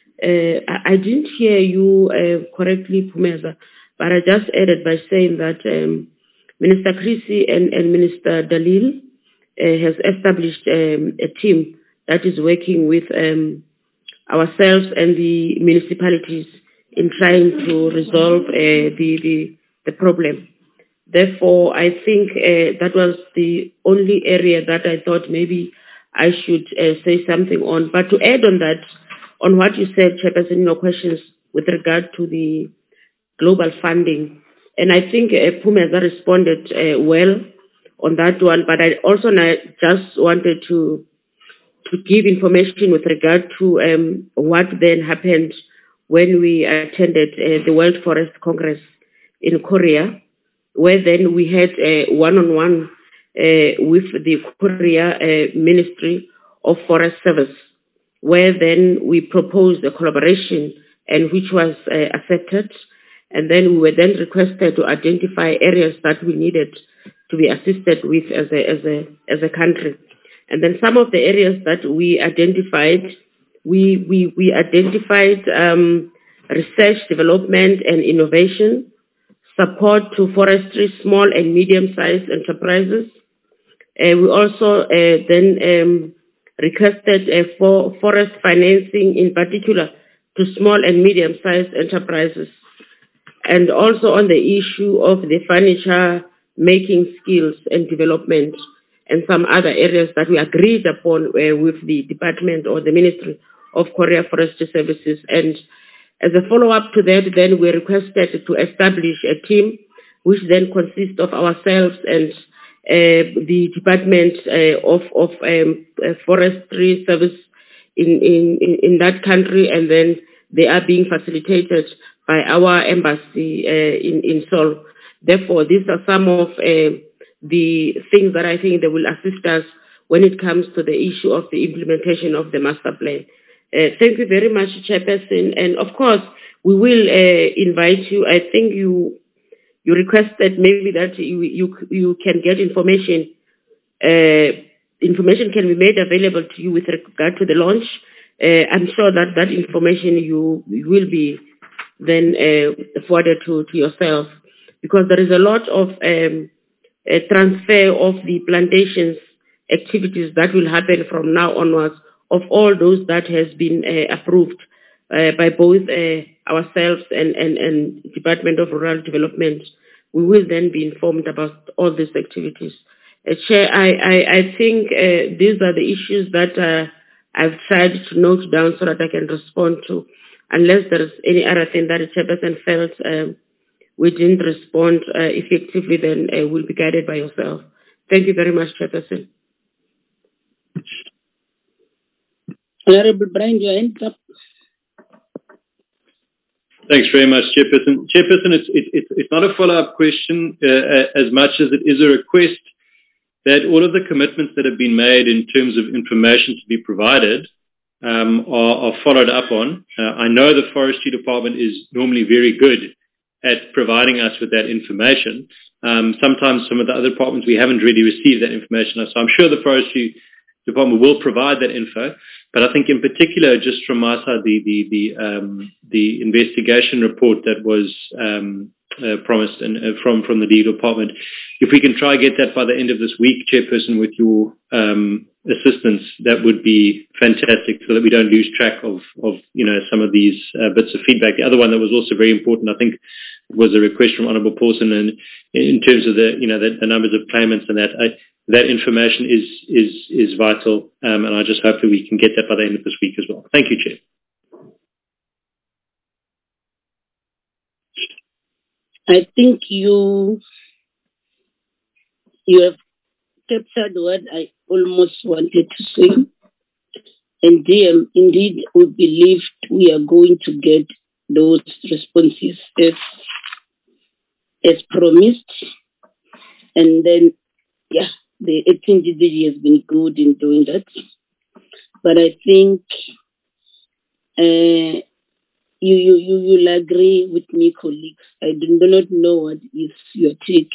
Uh, I, I didn't hear you uh, correctly, Pumeza, but I just added by saying that um, Minister Creasy and, and Minister Dalil uh, has established um, a team that is working with um, ourselves and the municipalities in trying to resolve uh, the, the, the problem. Therefore, I think uh, that was the only area that I thought maybe I should uh, say something on. But to add on that, on what you said, Chairperson, in your questions with regard to the global funding, and I think uh, Pumeza responded uh, well on that one, but I also just wanted to to give information with regard to um, what then happened when we attended uh, the World Forest Congress in Korea, where then we had a one-on-one uh, with the Korea uh, Ministry of Forest Service, where then we proposed a collaboration and which was uh, accepted. And then we were then requested to identify areas that we needed to be assisted with as a, as a, as a country. And then some of the areas that we identified, we, we, we identified um, research, development and innovation, support to forestry, small and medium-sized enterprises. Uh, we also uh, then um, requested uh, for forest financing, in particular to small and medium-sized enterprises, and also on the issue of the furniture making skills and development. and some other areas that we agreed upon uh, with the department or the Ministry of Korea Forestry Services. And as a follow-up to that, then we requested to establish a team which then consists of ourselves and uh, the Department uh, of, of um, uh, Forestry Service in, in, in that country, and then they are being facilitated by our embassy uh, in, in Seoul. Therefore, these are some of uh, the things that I think they will assist us when it comes to the issue of the implementation of the master plan. Uh, thank you very much, Chairperson. And of course, we will uh, invite you. I think you you requested maybe that you you, you can get information. Uh, information can be made available to you with regard to the launch. Uh, I'm sure that that information you, you will be then uh, forwarded to, to yourself, because there is a lot of um, a transfer of the plantations activities that will happen from now onwards, of all those that has been uh, approved uh, by both uh, ourselves and, and, and Department of Rural Development. We will then be informed about all these activities. Uh, Chair, I, I, I think uh, these are the issues that uh, I've tried to note down so that I can respond to. Unless there is any other thing that the Chairperson felt um, we didn't respond uh, effectively, then uh, we'll be guided by yourself. Thank you very much, Chairperson. Honorable Brian, your hands up. Thanks very much, Chairperson. Chairperson, it's, it, it's not a follow-up question uh, as much as it is a request that all of the commitments that have been made in terms of information to be provided um, are, are followed up on. Uh, I know the Forestry Department is normally very good at providing us with that information. Um, sometimes some of the other departments, we haven't really received that information. So I'm sure the Forestry Department will provide that info. But I think in particular, just from my side, the the the, um, the investigation report that was um, uh, promised and uh, from, from the legal department, if we can try and get that by the end of this week, Chairperson, with your um, assistance, that would be fantastic, so that we don't lose track of, of you know, some of these uh, bits of feedback. The other one that was also very important, I think, was a request from Honourable Paulson, and in terms of the, you know, the, the numbers of claimants and that, I, that information is is is vital, um, and I just hope that we can get that by the end of this week as well. Thank you, Chair. I think you you have captured what I almost wanted to say. And um, indeed, we believe we are going to get those responses as, as promised. And then, yeah, the acting D D G has been good in doing that. But I think uh, you, you, you, you'll agree with me, colleagues. I do not know what is your take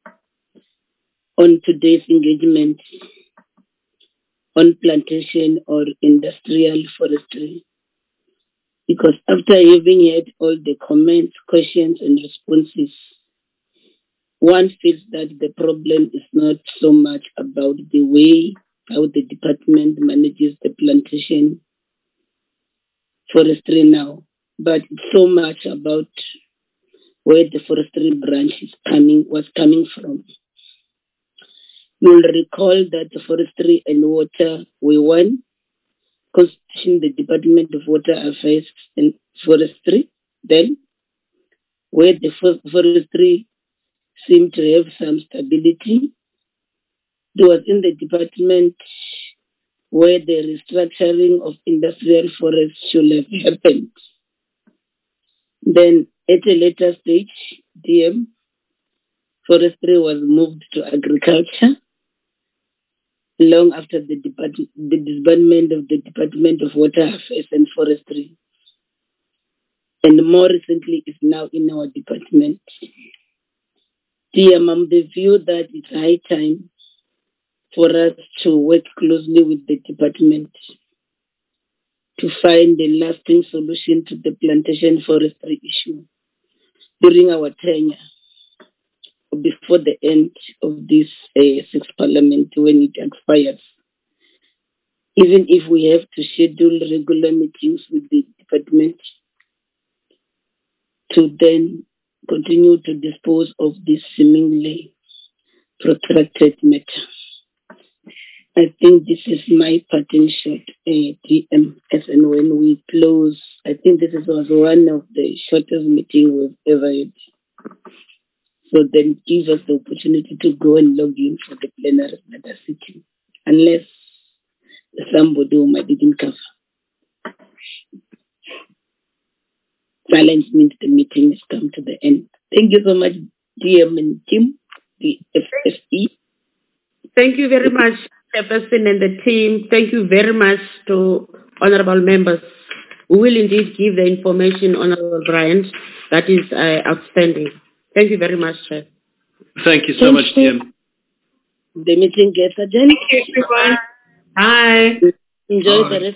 on today's engagement on plantation or industrial forestry. Because after having heard all the comments, questions, and responses, one feels that the problem is not so much about the way how the department manages the plantation forestry now, but so much about where the forestry branch is coming, was coming from. You'll recall that the forestry and water were one, constituting the Department of Water Affairs and Forestry. Then, where the forestry seemed to have some stability, there was in the department where the restructuring of industrial forests should have happened. Then, at a later stage, D M, forestry was moved to agriculture, long after the, depart- the disbandment of the Department of Water Affairs and Forestry. And more recently is now in our department. D M, I'm the view that it's high time for us to work closely with the department to find a lasting solution to the plantation forestry issue during our tenure, before the end of this uh, sixth parliament when it expires. Even if we have to schedule regular meetings with the department to then continue to dispose of this seemingly protracted matter. I think this is my parting shot, uh, D M, as and when we close. I think this is was one of the shortest meetings we've ever had. So then give us the opportunity to go and log in for the plenary that are sitting, unless somebody whom I didn't cover. Silence means the meeting has come to the end. Thank you so much, D M and Kim, the F F E. Thank you very much, Chairperson and the team. Thank you very much to honorable members. We will indeed give the information, Honorable Bryant. That is uh, outstanding. Thank you very much, Chair. Thank you so much, D M. The meeting gets adjourned. Thank you, everyone. Bye. Enjoy Bye. the rest.